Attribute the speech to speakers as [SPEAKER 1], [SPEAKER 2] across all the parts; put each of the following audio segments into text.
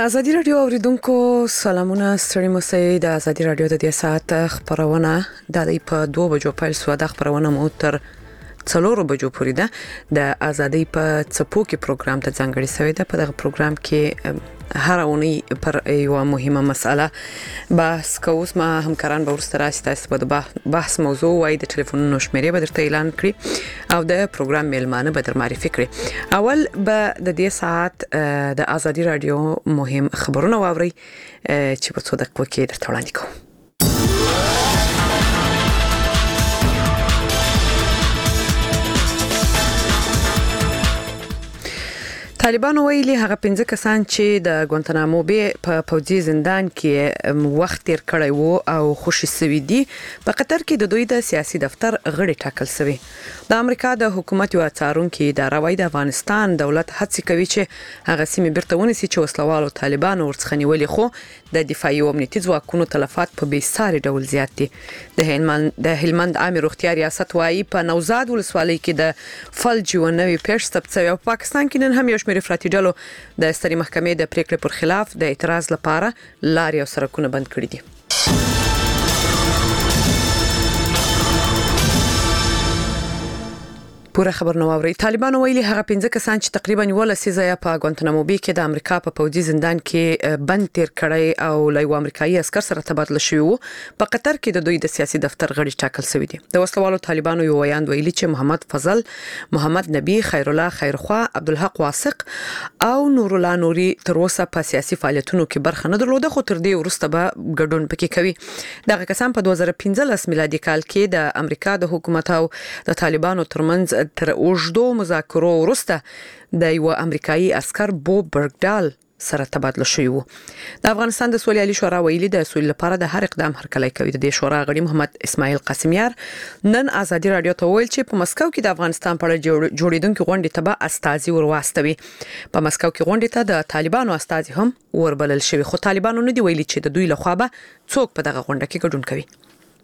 [SPEAKER 1] ازادي رادیو اوریدونکو سلامونه ستړي مسئ د ازادي رادیو د دې ساعت خبرونه د په 2 بجو پیل سو د خبرونه مو تر 4 بجو پورې ده د ازادي په څپو کې پروګرام ته ځانګړی شوی ده. په دغه پروګرام کې هر اونۍ پر یو مهمه مسله بحث کوو. ما همکاران به ورسره راشي تاسو په بحث موضوع وای د ټلیفون شمیرې به درته اعلان کړی او د پروګرام میلمانه به در معرفي کړی. اول به د دې ساعت د ازادي رادیو مهم خبرونه واوري چې په څو دقیقو کې درته وړاندې کوم. طالبان ویلي هغه 15 کسان چې د ګوانتانامو بې په پوځي زندان کې وخت تیر کړی وو او خوشي سوي دي په قطر کې د دوی د سیاسي دفتر غړي ټاکل شوی. د امریکا د حکومت یو څارونکو اداره وايي د افغانستان دولت هڅه کوي چې هغه سیمه بیرته ونیسي چې وسلوالو طالبان ورڅخه نیولې، خو د دفاعي او امنیتي ځواکونو تلفات په بیساري ډول زیات دي. د هلمند عامه روغتیا ریاست وايي په نوزاد ولسوالۍ کې د فلج یو نوې پیښه ثبت شوی او پاکستان کې نن هم یو شمېر افراطي ډلو د سترې محکمې د پریکړې پر خلاف د اعتراض لپاره لارې او سړکونه بند کړي دي. پوره خبر نو اوري. طالبان ویلي هغه 15 کسان چې تقریبا 19 ځای په ګوانتانامو بې کې د امریکا په پوځي زندان کې بند تیر کړي او له یو امریکایي عسكر سره تبادله شوی وو. په قطر کې د دوی د سیاسي دفتر غړي ټاکل شوی دي. د وسلوالو طالبانو یو ویاند ویلي چې محمد فضل، محمد نبی، خیر الله خیرخوا، عبدالحق واسق او نور الله نوري تر اوسه په سیاسي فعالیتونو کې برخه نه درلوده، خو تر دې وروسته به ګډون پکې کوي. دغه کسان په 2015 میلادي کال کې د امریکا د حکومت او د طالبانو ترمنځ تر اوږدو مذاکرو وروسته د یو امریکایي عسكر بوب برګډال سره تبادله شوی وو. د افغانستان د سولې عالی شورا ویلي د سولې لپاره د هر اقدام هرکلی کوي. د دې شورا غړي محمد اسماعیل قاسمیار نن ازادي رادیو ته ویل چې په مسکو کې د افغانستان په اړه جوړیدونکو غونډې ته به استازي ورواستوي. په مسکو کې غونډې ته د طالبانو استازي هم وربلل شوی، خو طالبانو نه دی ویلي چې د دوی لخوا به څوک په دغه غونډه کې ګډون کوي.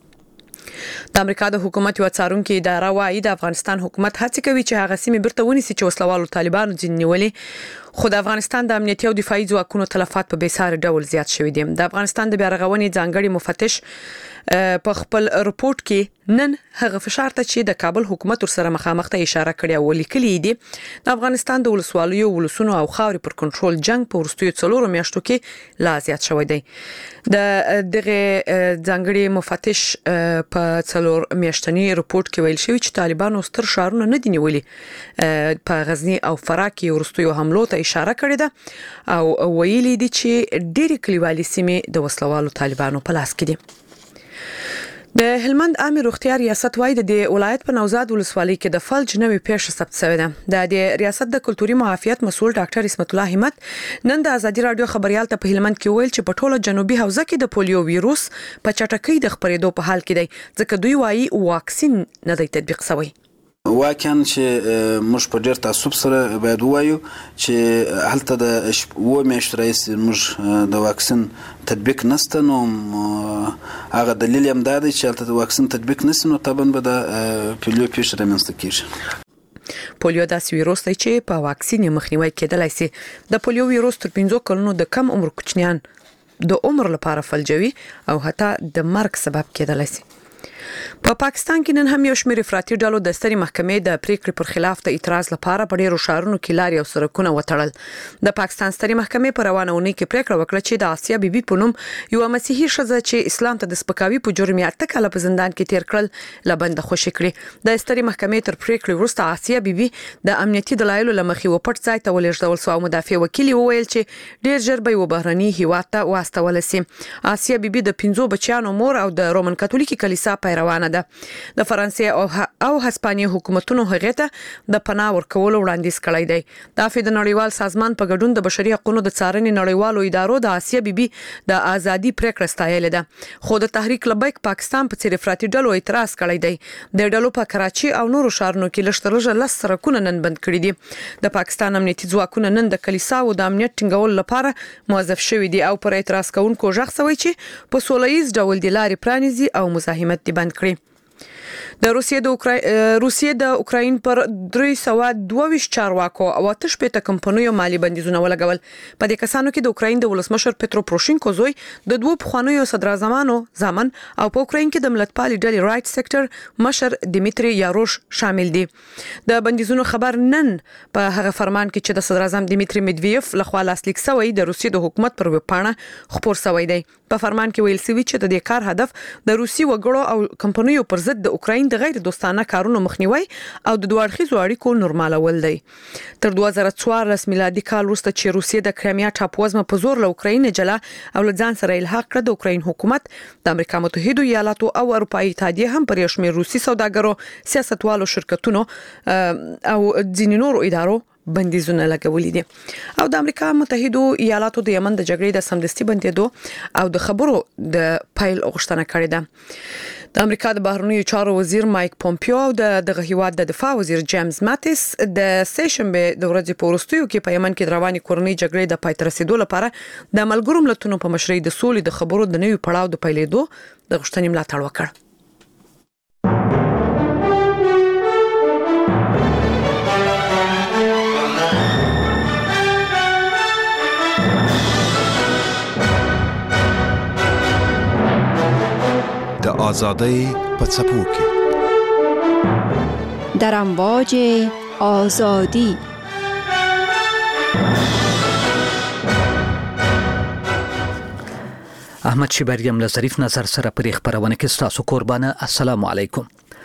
[SPEAKER 1] د امریکا د حکومت یو څارونکو اداره وايي د افغانستان حکومت هڅه کوي چې هغه سیمه بیرته ونیسي چې وسلوالو طالبانو ځین نیولې، خو د افغانستان د امنیتي او دفاعي ځواکونو تلفات په بیساري ډول زیات شوی دي. د افغانستان د بیارغونې ځانګړي مفتش په خپل رپورت کې نن هغه فشار ته چې د کابل حکومت سره مخامخ ته اشاره کړې او لیکلي دي د افغانستان د ولسوالیو ولسونو او خاورې پر کنټرول جنگ په ورستیو 4 میاشتو کې لا زیات شوی دی. د دغه ځانګړي مفتش په 4 میاشتنی رپورت کې ویل شوی چې طالبانو ستر شهرونه نه دي نیولې. په غزنی او فراه کې ورستیو حملو ته اشاره کړې ده او ویلي دي چې ډېری کلیوالي سیمې د وسلوالو طالبانو په لاس کې دي. د هلمند عامه روغتیا ریاست وايي د ولایت په نوزاد ولسوالۍ کې د فلج نوې پیښه ثبت شوې ده. د ریاست د کلتوري معافیت مسؤل ډاکټر اسمت الله همت نن د ازادي رادیو خبريال ته په هلمند کې ویل چې په ټوله جنوبي حوزه کې د پولیو ویروس په چټکۍ د خپرېدو په حال کې دی، ځکه دوی وايي واکسین نه دی تطبیق شوی.
[SPEAKER 2] واقعا چې موږ په ډېر تعصب سره باید وایو چې هلته د میاشتو راهیسې موږ د واکسین تطبیق نشته. نو هغه دلیل هم دا دی چې هلته د واکسین تطبیق نشي، نو طبعا به د پولیو پیښه رامنځته کیږي.
[SPEAKER 1] پولیو داسې ویروس دی چې په واکسین مخنیوي کېدلای شي. د پولیو ویروس تر 15 کلونو د کم عمر کوچنیان د عمر لپاره فلجوي او حتی د مرګ سبب کېدلای شي. په پاکستان کې نن هم یو شمېر افراطي ډلو د سترې محکمې د پریکړې پر خلاف د اعتراض لپاره په ډېرو ښارونو کې لارې او سړکونه وتړل. د پاکستان سترې محکمې په روانه اونۍ کې پریکړه وکړه چې د آسیا بیبي په نوم یو مسیحي ښځه چې اسلام ته د سپکاوي په جرم یې 8 کاله په زندان کې تیر کړل لبند خوشي کړي. د سترې محکمې تر پریکړې وروسته آسیا بیبي د امنیتي دلایلو لمخې وپټ ځای ته ولېږدول شو او مدافع وکیل وویل چې ډېر ژر به یو بهرني هیواد ته واستول شي. آسیا بیبي د 15 بچیانو مور او د رومن کاتولیکي کلیسا پیروانه ده. د فرانسې او هسپانیې حکومتونو هغه ته د پناه ورکولو وړاندیز کړی دی. د افریقا نړیوال سازمان په ګډون د بشري حقوقو د څارنې نړیوالو ادارو د آسیا بیبي د ازادي پریکړه ستایلې ده، خو د تحریک لبیک پاکستان په څیر افراطي ډلو اعتراض کړی دی. د ډلو په کراچي او نورو ښارونو کې لږترلږه 10 سړکونه نن بند کړي دي. د پاکستان امنیتي ځواکونه نن د کلیساو د امنیت ټینګولو لپاره موظف شوي دي او پر اعتراض کوونکو ژغ شوی چې په سولهییز ډول د لارې پرانیزي او مزاحمت دی بند کړي. د روسیې د اوکراین پر 322 چارواکو او 8 کمپنیو مالی بندیزونه ولګول. په دې کسانو کې د اوکراین د ولسمشر پټرو پروشینکو زوی د دوه پخوانیو صدراعظمانو ځامن او په اوکراین کې د ملتپالي ډلې رائټ سېکټر مشر دیمیتری یاروش شامل دي. د بندیزونو خبر نن په هغه فرمان کې چې د صدراعظم دیمیتری میدویف لخوا لاسلیک شوی د روسیې د حکومت پر وپاڼه خبر شوی دی. په فرمان کې ویل شوی چې د دې کار هدف د روسي وګړو او کمپنیو پر ضد د اوکراین د غیر دوستانه کارونو مخنیوي او د دوه اړخیزو اړیکو نورمالول دی. تر 2014 میلادي کال وروسته چې روسیې د کرایمیا ټاپووزمه په زور له اوکراین جلا او له ځان سره الحاق کړ، د اوکراین حکومت د امریکا متحده ایالاتو او اروپאי اتحادیه هم پر یو شمېر روسي سوداګرو، سیاستوالو، شرکتونو او ځینې نورو ادارو بندیزونه لګولې دي. او د امریکا متحده ایالاتو د یمن د جګړې د سمدستي بندیدو او د خبرو د پایل غوښتنه کړې ده. د امریکا د بهرنیو چارو وزیر مایک پومپیو او د هیواد د دفاع وزیر جیمز ماتیس د سېشنبه د ورځې په وروستیو کې په یمن کې د رواني کورنۍ جګړې د پای ته رسیدو لپاره د ملګرو ملتونو په مشرۍ د سولې د خبرو د نوي پړاو د پیلېدو د غوښتنې ملاتړ وکړ.
[SPEAKER 3] د آزادۍ په څپو کې
[SPEAKER 4] در امواج آزادی
[SPEAKER 5] احمد شیبریم له ظریف نظر سره پرې خبرونه کې تاسو قربانه. السلام علیکم.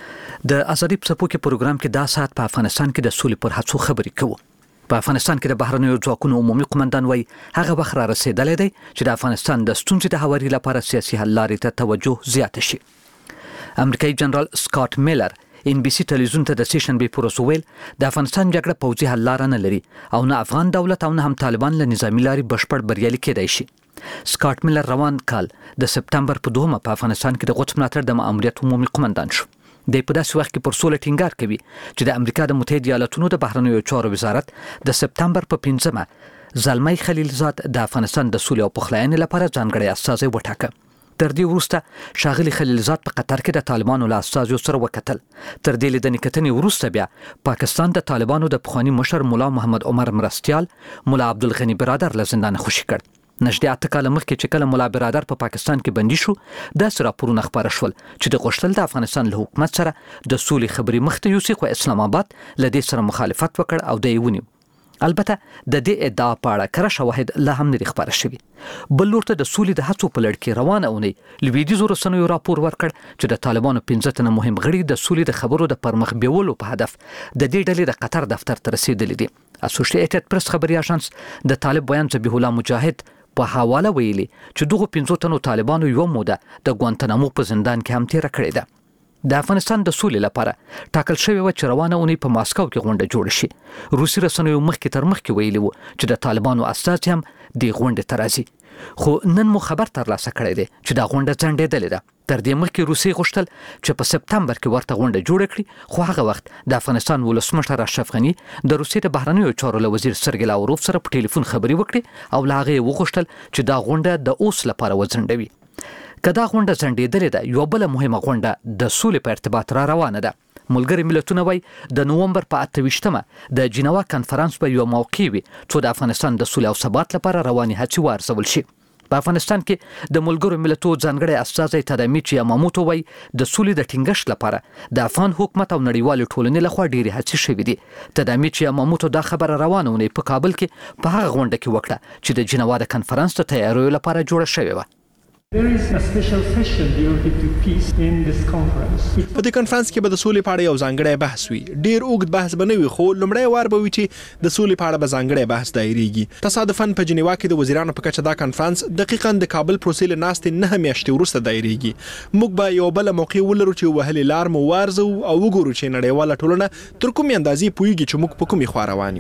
[SPEAKER 5] د آزادۍ په څپو کې پروګرام کې دا سات په افغانستان کې د سولې پر هڅو خبرې کوو. په افغانستان کې د بهرنیو ځواکونو عمومي قومندان وایي هغه وخت را رسیدلی دی چې د افغانستان د ستونزې د هواري لپاره سیاسي حل لارې ته توجه زیاته شي. امریکایي جنرال سکاټ میلر NBC ټلویزیون ته د سېشنبې پر ورځ ویل د افغانستان جګړه پوځي حل لاره نه لري او نه افغان دولت او نه هم طالبان له نظامی لارې بشپړ بریالي کېدای شي. سکاټ میلر روان کال د سپتمبر په 2 په افغانستان کې د قدس ملاتړ د ماموریت عمومي قومندان شو. د په داسې وخت کې پر سولې ټینګار کوي چې د امریکا د متحده ایالاتونو د بهرنیو چارو وزارت د سپتمبر په 15 زلمی خلیلزاد د افغانستان د سولې او پخلاینې لپاره ځانګړی استازی وټاکه. تر دې وروسته ښاغلي خلیلزاد په قطر کې د طالبانو له استازیو سره وکتل. تر دې لیدنې کتنې وروسته بیا پاکستان د طالبانو د پخواني مشر مولا محمد عمر مرستیال مولا عبدالغنی برادر له زندان خوشي کړ. نږدې 8 کاله مخکې چې کله مولا برادر په پاکستان کې بندي شو، داسې راپورونه خپاره شول چې د غوښتل د افغانستان له حکومت سره د سولې خبرې مخ ته یوسي، خو اسلام آباد له دې سره مخالفت وکړ او د یې ونیو. البته د دې ادعا په اړه کره شواهد لا هم نه خبره شوي. بل لور ته د سولې د هڅو په لړ کې روانه اونۍ لویدیځو رسنیو راپور ورکړ چې د طالبانو 15 تنه مهم غړي د سولې د خبرو د پرمخ بیولو په هدف د دې ډلې د قطر دفتر ته رسیدلي دي. اسوسییټډ پریس خبري اژانس د طالب بیان ذبیح الله مجاهد په حواله ویلي چې دغه 15 تنو طالبانو یو موده د ګوانتنامو په زندان کې هم تیر کړی ده. د افغانستان د سولې لپاره ټاکل شوی و چې روانه اونۍ په ماسکو کې غونډه جوړ شي. روسي رسنیو مخکې تر مخکې ویلي وو چې د طالبانو استازي هم د غونډې ته راځي، خو نن مو خبر ترلاسه کړی دی چې دا غونډه ځنډېدلې ده. تر دې مخکې روسي غوښتل چې په سپتمبر کې ورته غونډه جوړه کړي، خو هغه وخت د افغانستان ولسمشر اشرف غني د روسیې د بهرنیو چارو له وزیر سرګی لاوروف سره په ټلیفون خبرې وکړي او له هغه وغوښتل چې دا غونډه د اوس لپاره وځنډوي. کدا غونډه ځنډېدلې ده، یو بل مهمه غونډه د سولې په ارتباط را روانه ده. ملګری ملتونه وایي د نومبر په 28مه د جنیوا کانفرنس په یو موقع وي چې د افغانستان د سولې او ثبات لپاره رواني هڅې وارزول شي. په افغانستان کې د ملګرو ملتونو ځانګړی استازی تدامیچی یاماموتو وایي د سولې د ټینګښت لپاره د افغان حکومت او نړیوال ټولنې لخوا ډېرې هڅې شوې دي. تدامیچی یاماموتو دا خبره روانه ونې په کابل کې په هغه غونډه کې وکړه چې د جنیوا د کانفرنس د تیاریو لپاره جوړه شوې وه.
[SPEAKER 6] There is a special session devoted to peace in this conference.
[SPEAKER 7] په دې کانفرنس کې به د سولې په اړه یو ځانګړی بحث وي. ډیر اوږد بحث به نه وي، خو لومړی وار به وي چې د سولې په اړه به ځانګړی بحث دایریږي. تصادفاً په جنیوا کې د وزیرانو په کچه دا کانفرنس دقیقاً د کابل پروسې له ناستې 9 میاشتې وروسته دایریږي. موږ به یو بل موقع ولرو چې وهلې لار مو وارزو او وګورو چې نړیواله ټولنه تر کومې اندازې پوهیږي چې موږ په کومې خوا روان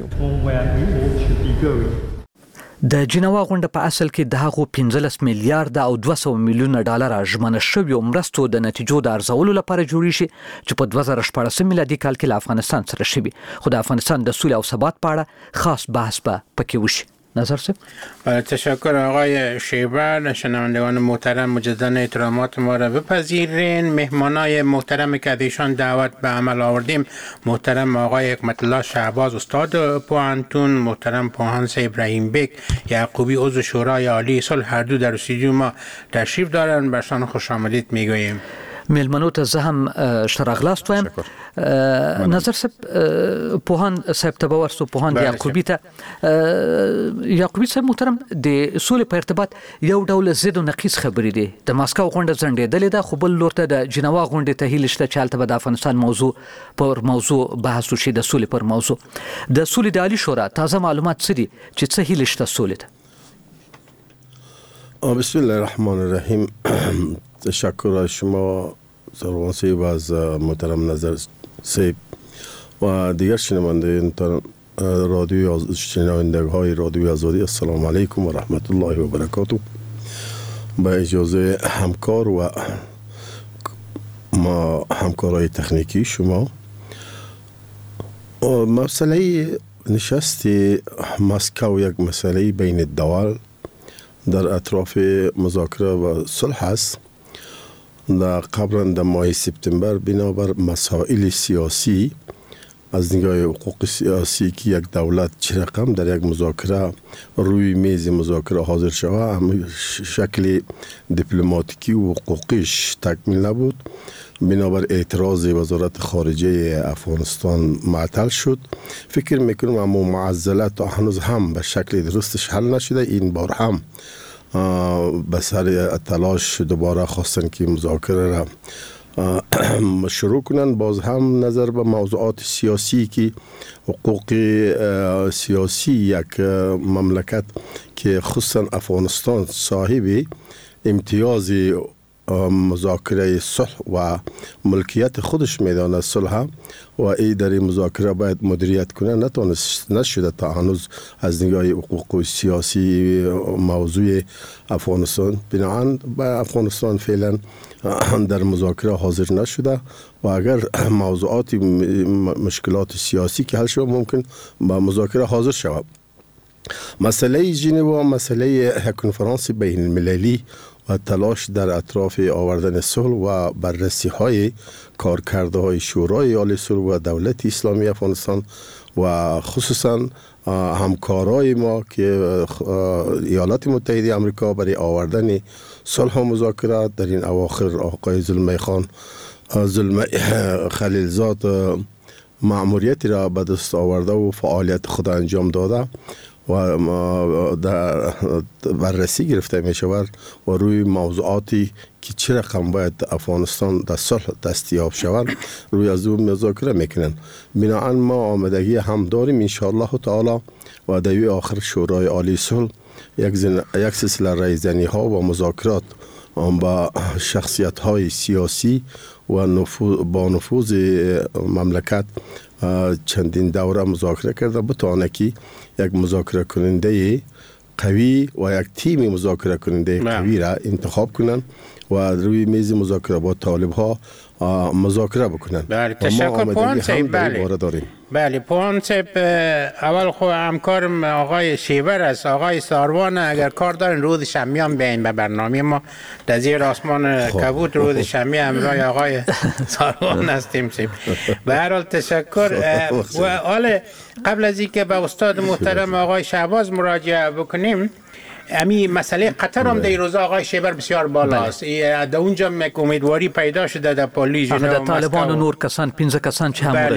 [SPEAKER 7] یو.
[SPEAKER 5] د جنیوا غونډه په اصل کې د هغو 15 میلیارډ او 200 میلیونه ډالر ژمنه شویو مرستو د نتیجو د ارزولو لپاره جوړې شي چې په 2014 میلادي کال کې له افغانستان سره شوي، خو د افغانستان د سولې او ثبات په اړه خاص بحث به پکې وشي. نظر سب؟
[SPEAKER 8] بله تشکر آقای شیبر. شنوندگان محترم مجددا احترامات ما را بپذیرین. مهمانای محترم که ایشان دعوت به عمل آوردیم محترم آقای حکمت الله شهباز استاد پوهنتون، محترم پوهاند ابراهیم بیگ یعقوبی عضو شورای عالی صلح، هر دو در استودیو ما تشریف دارن. برشان خوش آمدید میگوییم.
[SPEAKER 5] میلمنو ته زه هم شراغلاست وایم. نظر سب پوهان صاحب ته ورسو پوهان یعقوبی ته یعقوبی صاحب محترم د سولې په ارتباط یو ډول زید او نقیص خبرې دي. د ماسکو غونډه ځنډېدلې ده، خو بل لور ته د جنوا غونډې ته هیله شته چې هلته به د افغانستان موضوع بحث وشي، د سولې پر موضوع. د سولې د عالی شورا تازه معلومات څه دي چې څه هیله شته سولې ته؟
[SPEAKER 9] بسم الله الرحمن الرحیم. تشکر از شما سروان سیب، از محترم نظر سیب و دیگر شنوندگان های رادیوی آزادی. السلام علیکم و رحمت الله و برکاته. با اجازه همکار و همکارای تکنیکی شما، مسئله نشست مسکو یک مسئله بین الدول در اطراف مذاکره و صلح است. در قبلا در ماه سپتامبر بنابر مسائل سیاسی از نگاه حقوق سیاسی که یک دولت چه رقم در یک مذاکره روی میز مذاکره حاضر شود، هم شکل دیپلماتیکی و حقوقیش تکمیل نبود. بنابر اعتراض وزارت خارجه افغانستان معطل شد. فکر میکنم اما معضله تا هنوز هم به شکل درستش حل نشده. این بار هم به سر تلاش دوباره خواستن که مذاکره را شروع کنن. باز هم نظر به موضوعات سیاسی که حقوق سیاسی یک مملکت که خصوصا افغانستان صاحب امتیاز مذاکره صلح و ملکیت خودش میدانه صلح و ای در این مذاکره باید مدیریت کنه، نشده تا هنوز از نگاه حقوق سیاسی موضوع افغانستان. بنابراین افغانستان فعلا در مذاکره حاضر نشده و اگر موضوعات مشکلات سیاسی که حل شود ممکن با مذاکره حاضر شود. مسئله ژنو، مسئله کنفرانس بین المللی و تلاش در اطراف آوردن صلح و بررسی های کارکرده های شورای عالی صلح و دولت اسلامی افغانستان و خصوصا همکارای ما که ایالات متحده آمریکا برای آوردن صلح و مذاکرات در این اواخر آقای زلمی خلیلزاد مأموریت را به دست آورده و فعالیت خود انجام داده و در بررسی گرفته می شود و روی موضوعاتی که چه رقم باید افغانستان در صلح دستیاب شود روی از اون مذاکره میکنن. بنابراین ما آمدگی هم داریم ان شاء الله تعالی و در آخر شورای عالی صلح یک سلسله رایزنی ها و مذاکرات با شخصیت های سیاسی و با نفوذ مملکت چندین دوره مذاکره کرده بتونه که یک مذاکره کننده قوی و یک تیم مذاکره کننده قوی را انتخاب کنن و روی میز مذاکره با طالب ها مذاکره بکنن.
[SPEAKER 8] بله تشکر پوهان صاحب. بله پوهان صاحب، اول خو همکارم آقای شیبر است، آقای ساروان اگر کار دارن روز شنبه بیاین به برنامه ما در زیر آسمان کبود. روز شنبه همراه آقای ساروان هستیم. به هر حال تشکر. و حالا قبل از اینکه به استاد محترم آقای شهباز مراجعه بکنیم، امی مسئله قطر هم در روز آقای شیبر بسیار بالاست. در اونجا امیدواری پیدا شده در پلیس
[SPEAKER 5] در طالبان و نور کسان 15 کسان چه هم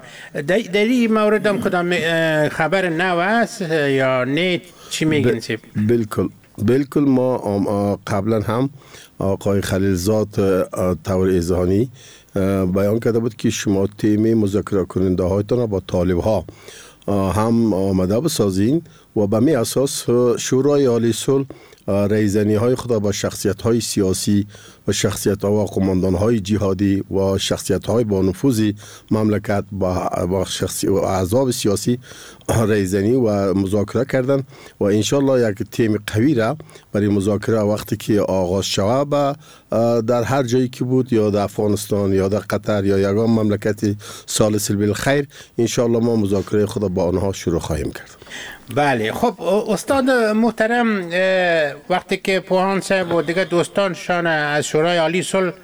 [SPEAKER 8] در این مورد هم کدام خبر نو است یا نه؟ چی میگین سیب؟
[SPEAKER 9] بالکل ما قبلا هم آقای خلیلزاد طور اذهانی بیان کرده بود که شما تیم مذاکره کننده هایتان با طالب ها هم آمده بسازین و به می اساس شورای عالی صلح رایزنی های خود با شخصیت های سیاسی و شخصیت ها و قماندان های جهادی و شخصیت های با نفوذ مملکت با احزاب سیاسی رایزنی و مذاکره کردن و انشالله یک تیم قوی را برای مذاکره وقتی که آغاز شود در هر جایی که بود، یا در افغانستان یا در قطر یا یگان مملکت سالس بالخیر، انشالله ما مذاکره خود با آنها شروع خواهیم کرد.
[SPEAKER 8] بله خب استاد محترم وقتی که پوهان صاحب و دیگه دوستانشان از شورای عالی صلح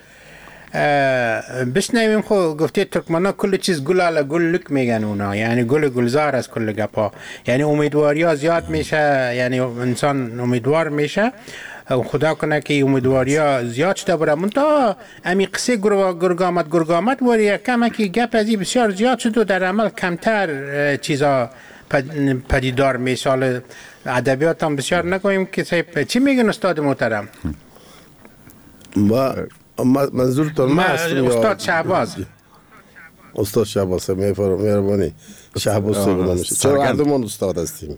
[SPEAKER 8] بشنویم خب گفته ترکمنا کل چیز گل علی گل لک میگن اونا، یعنی گلزار از کل گپا، یعنی امیدواری ها زیاد میشه، یعنی انسان امیدوار میشه و خدا کنه که امیدواری ها زیاد شده بره. منتها امی قصه گرگامت وری کمه که گپ ازی بسیار زیاد شد و در عمل کمتر چیزا پدیدار میشه. ادبیات هم بسیار نگوییم که صاحب چی میگن استاد محترم؟
[SPEAKER 9] منظورتون ما هستیم
[SPEAKER 8] استاد شهباز.
[SPEAKER 9] استاد شهباز مهربانی شهباز صاحب نمیشه، چرا هر دومون استاد هستیم.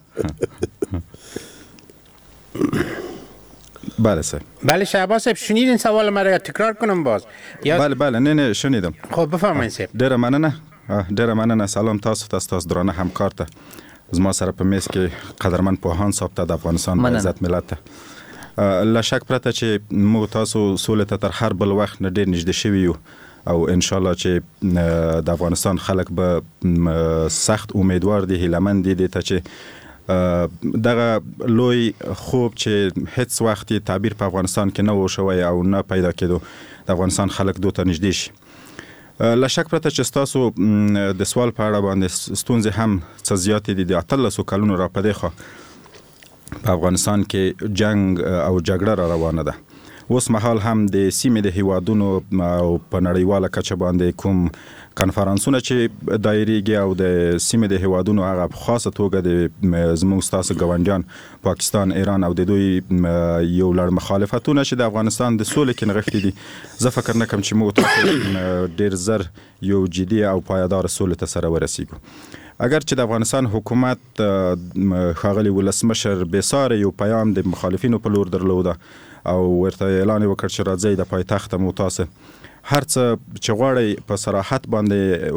[SPEAKER 3] بله سر.
[SPEAKER 8] بله شهباز صاحب شنیدین سوال مرا یا تکرار کنم باز؟
[SPEAKER 3] بله نه شنیدم.
[SPEAKER 8] خب بفرمایید صاحب.
[SPEAKER 3] ډیره مننه. سلام تاسو درانه همکار ته، زما سره په میز کې قدرمن پوهان صاحب ته، د افغانستان د عزت ملت ته. لا شک پرته چې موږ تاسو سولې ته تر هر بل وخت نه ډیر نږدې شوي یو او ان شاء الله چې د افغانستان خلک به سخت امیدوار دي، هیلهمند دي ته چې دغه لوی خوب چې هیڅ وخت تعبیر په افغانستان کې نه و شوی او نه پیدا کېدو، د افغانستان خلک دوی ته نږدې شي. لا شک پرته چې تاسو د سوال په اړه باندې ستونزې هم څه زیاتې دي. د 18 کلونو را پدې خو په افغانستان کې جنگ او جګړه را روانه ده. اوس مهال هم د سیمې د هیوادونو او په نړیواله کچه باندې کوم کنفرانسونه چې دایریږي او د سیمې د هیوادونو هغه په خاصه توګه د زموږ ستاسو ګاونډیان پاکستان، ایران او د دوی یو لړ مخالفتونه چې د افغانستان د سولې کې نغښتي دي، زه فکر نه کوم چې موږ ته ډیر زر یو جدي او پایدار سولې ته سره ورسیږو. اگر چې د افغانستان حکومت ښاغلي ولسمشر بېساره یو پیام د مخالفینو په لور درلوده او ورته اعلان وکړ چې راځئ د پایتخت مو تاسو هر څه چې غواړئ په صراحت باندې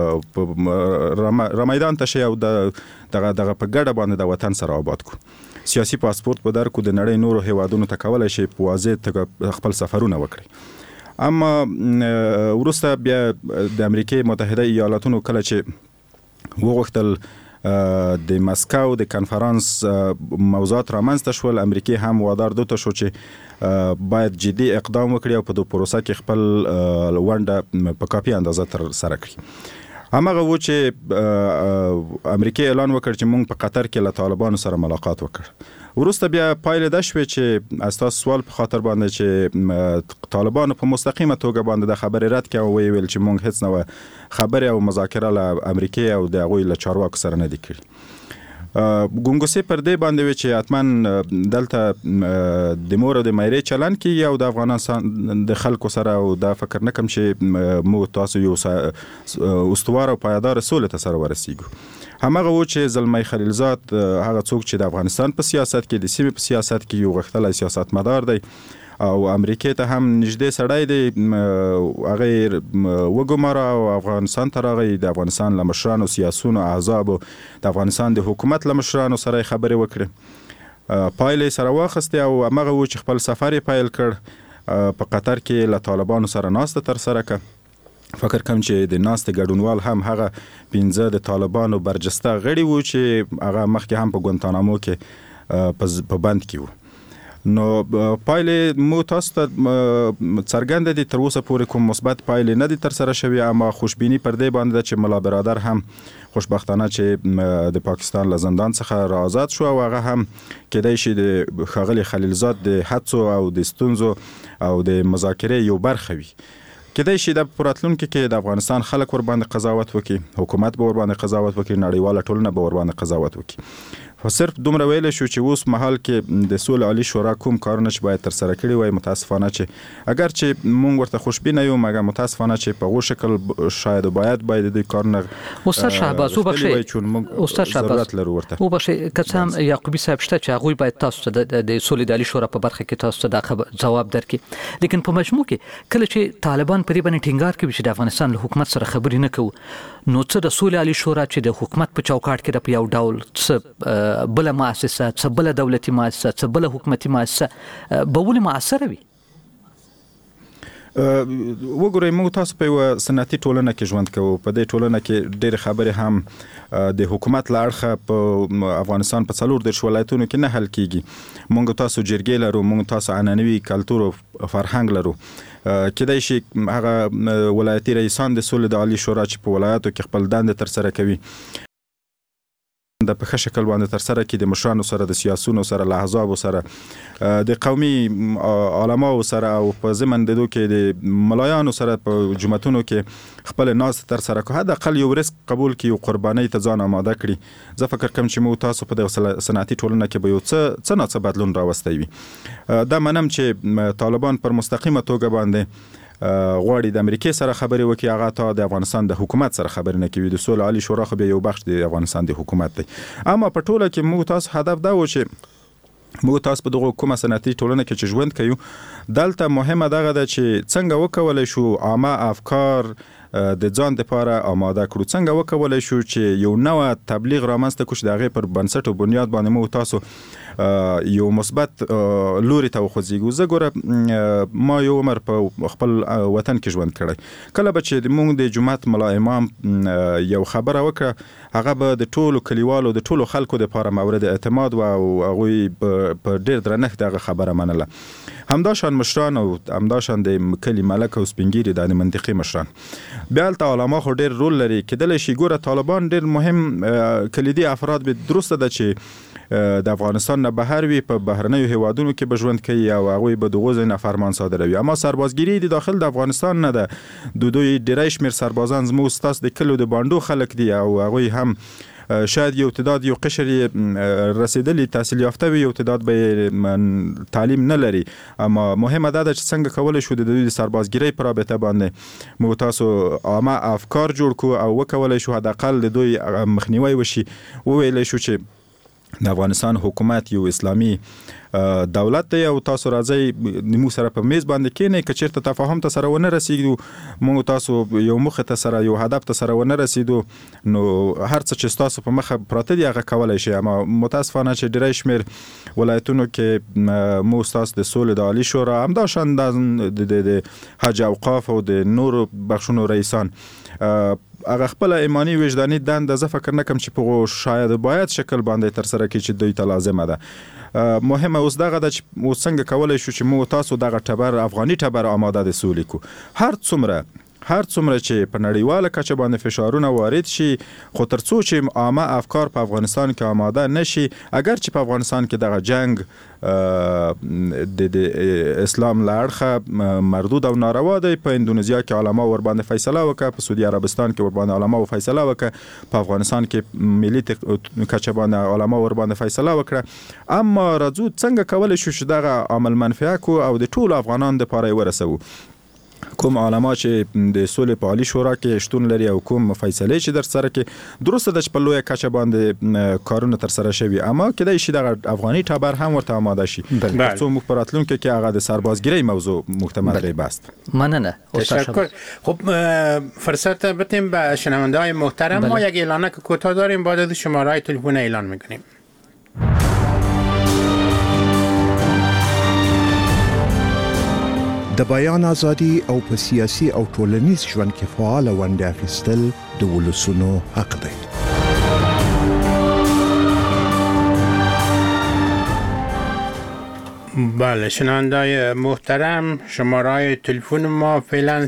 [SPEAKER 3] رمیدان ته شئ او دغه په ګډه باندې د وطن سره آباد کو. سیاسي پاسپورت به درکو، د نړۍ نورو هیوادونو ته کولی شئ په واضح توګه خپل سفرونه وکړئ. اما وروسته بیا د امریکای متحده ایالاتونو کله چې وغوښتل د مسکو د کنفرانس موضوعات رامنځته شول، امریکای هم وادار دوته شو چې باید جدي اقدام وکړي او په دو پروسه کې خپل ونډه په کافي اندازه تر سره کړي. همغه و چې امریکای اعلان وکړ چې موږ په قطر کې له طالبانو سره ملاقات وکړ. وروسته بیا پایله دا شوه چې از تاسو سوال په خاطر باندې چې طالبانو په مستقیمه توګه باندې د خبرې رد کړه او ویل چې موږ هیڅ نه خبرې او مذاکره له امریکای او د هغوی له چارواکو سره نه دي کړي. ګونګوسې پر دې باندې وي چې حتما دلته د مور او د میرې چلن کېږي او د افغانستان د خلکو سره، او دا فکر نه کوم چې موږ تاسو یو استوار او پایدار سولې ته سره ورسیږو. همغه و چې زلمی خلیلزاد هغه څوک چې د افغانستان په سیاست کې، د سیمې په سیاست کې یو غښتلی سیاستمدار دی او امریکای ته هم نږدې سړی دی، هغه وګماره او افغانستان ته راغی. د افغانستان له مشرانو، سیاسونو، احزابو، د افغانستان د حکومت له مشرانو سره خبرې وکړې، پایلې سره واخیستې او همغه و چې خپل سفر یې پیل کړ. په قطر کې له طالبانو سره ناسته ترسره کړه. فکر کوم چې د ناستې ګډونوال هم هغه 15 د طالبانو برجسته غړي وو چې هغه مخکې هم په ګوانتانامو کې په بند کې وو. نو پایلې مو تاسو ته څرګنده دي، تر اوسه پورې کوم مثبت پایلې نه دي ترسره شوي، اما خوشبیني پر دې باندې ده چې ملا برادر هم خوشبختانه چې د پاکستان له زندان څخه را آزاد شو او هغه هم کېدای شي د ښاغلي خلیلزاد د هڅو او د ستونزو او د مذاکرې یو برخه وي. کېدای شي د راتلونکي کې د افغانستان خلک ور باندې قضاوت وکړي، حکومت به ور باندې قضاوت وکړي، نړیواله ټولنه به ور باندې قضاوت وکړي. خو صرف دومره ویل شو چې اوس مهال کې د سولې عالی شورا کوم کارونه چې باید تر سره کړي وای، متاسفانه چې اگر چې مونږ ورته خوشبینه یو، مګر متاسفانه چې په غو شکل شاید باید د کارونه
[SPEAKER 5] استاد شهباز وبخښي، استاد شهباز
[SPEAKER 3] لرو ورته
[SPEAKER 5] وبخښي کڅام یعقوبی صاحب شته چې هغه باید تاسو ته د سولې عالی شورا په برخه کې تاسو ته دا جواب درکړي. لیکن په مجموع کې کله چې طالبان پرې باندې ټینګار کوي چې د افغانستان له حکومت سره خبرې نه کوو، نو څه د سولې عالی شورا چې د حکومت په چوکاټ کې د یو ډول څه بل مؤسسه، څه بل دولتي مؤسسه، څه بل حکومتي مؤسسه به ولې مؤثره وي؟
[SPEAKER 3] وګورئ موږ تاسو په صنعتي ټولنه کې ژوند کوو. په دې ټولنه کې ډېر خبرې هم د حکومت له اړخه په افغانستان په 14 ولایتونو کې نه حل کیږي. موږ تاسو جرګې لرو، موږ تاسو عنعنوي کلتور او فرهنګ لرو. کېدای شي هغه ولایتي رئیسان د سولې د عالی شورا چې په ولایتو کې خپل دندې تر سره کوي د په ښه شکل باندې تر سره کې د مشرانو سره، د سیاسونو سره، له احزابو سره، د قومي علماو سره او په ضمن د دوی کې د ملایانو سره په جمعتونو کې خپل ناز تر سره کو. حد اقل یو رزق قبول کی او قرباني ته ځان آماده کړي. زه فکر کوم چې موږ تاسو په دغه صنعتي ټولنه کې به یو څه نه څه بدلون راوستي وي. دا منم چې طالبان پر مستقیمه توګه باندې غواړي د امریکای سره خبرې وکړي، هغه ته د افغانستان د حکومت سره خبرې نه کوي. د سولې عالی شورا خو به یو بخش د افغانستان د حکومت دی. اما په ټوله کې موږ تاسو هدف دا و چې موږ تاسو په دغه کومه صنعتي ټولنه کې چې ژوند کوي دلته مهمه دغه ده چې څنګه وکولای شو عامه افکار د ځان لپاره آماده کړو، څنګه وکولای شو چې یو نوې تبلیغ رامنځته کړو چې دغه پر بنسټ او بنیاد باندې موږ تاسو یو مثبت لوري ته وخوځېږو. زه ګوره ما یو عمر په خپل وطن کې ژوند کړی. کله به چې موږ د جمعت ملا امام یو خبره وکړه، هغه به د ټولو کلیوالو د ټولو خلکو لپاره مورد اعتماد و او هغوی په ډېر درنښت دغه خبره منله. همداشان مشران او همداشان د کلی ملک او سپینګیري د منطقي مشران. بیا هلته علما خو ډېر رول لري. کېدلی شي ګوره طالبان ډېر مهم کلیدي افراد به درسته ده چې د افغانستان نه بهر وي، په بهرنیو هیوادونو کې به ژوند کوي او هغوی به دغو ځای نه فرمان صادروي. اما سربازګیري د داخل د افغانستان نه ده. دوی ډېری شمېر سربازان زموږ ستاسو د کلیو د بانډو خلک دي او هغوی هم شاید یو تعداد یو قشر رسیدلی تحصیل یافته وي، یو تعداد به تعلیم نه لري. اما مهمه ده چې څنګه کولای شو د دوی د سربازګیرۍ په رابطه باندې موږ تاسو عامه افکار جوړ کړو او وکولای شو حداقل د دوی مخنیوی وشي. وویلی شو چې د افغانستان حکومت یو اسلامي دولت دی او تاسو راځي موږ سره په میز باندې کېنئ. که چېرته تفاهم ته سره ونه رسیږو، موږ تاسو یو مخ ته سره یو هدف ته سره ونه رسیدو، نو هر څه چې تاسو په مخه پراته دي هغه کولای شي. اما متاسفانه چې ډېری شمېر ولایتونو کې موږ تاسو د سولې د عالی شورا همداشان د حج اوقاف او د نورو بخشونو رئیسان هغه خپل ایمانی وجداني دنده زه فکر نه کوم چې په شاید باید شکل باندې تر سره کې چې دوی ته لازمه ده. مهمه اوس دغه ده چې څنګه کولای شو چې موږ تاسو دغه ټبر افغاني ټبر آماده د سولې کو. هر څومره چې په نړیواله کچه باندې فشارونه وارد شي، خو تر څو چې عامه افکار په افغانستان کې آماده نشي، اگر چې په افغانستان کې دغه جنگ د اسلام له اړخه مردود او ناروا دی، په اندونیزیا کې علما ور باندې فیصله وکړه، په سعودي عربستان کې ور باندې علما فیصله وکړه، په افغانستان کې ملي کچه باندې علما ور باندې فیصله وکړه. اما راځو څنګه کولای شو چې دغه عمل منفعه کو او د ټولو افغانانو لپاره ورسوو. کوم علما چې د سولې په عالی شورا کې شتون لري او کوم فیصلې چې در سره کې درسته د په لویه کچه باندې کارونه تر سره شوي، اما کېدای شي دغه افغاني ټبر هم ورته آماده شي. څو موږ په راتلونکي کې هغه د سربازګیرۍ موضوع محتمل بست.
[SPEAKER 5] مننه.
[SPEAKER 8] تشکر. خب فرصت بدیم به شنونده‌های محترم. ما یک اعلانک کوتاه داریم، بعد از شماره‌های تلفن اعلان می‌کنیم.
[SPEAKER 10] د بیان ازادي او په سیاسي او ټولنیز ژوند کې فعال ونډه اخیستل د ولسونو حق دی.
[SPEAKER 8] بله شنونده‌های محترم، شماره‌های تلفن ما فعلا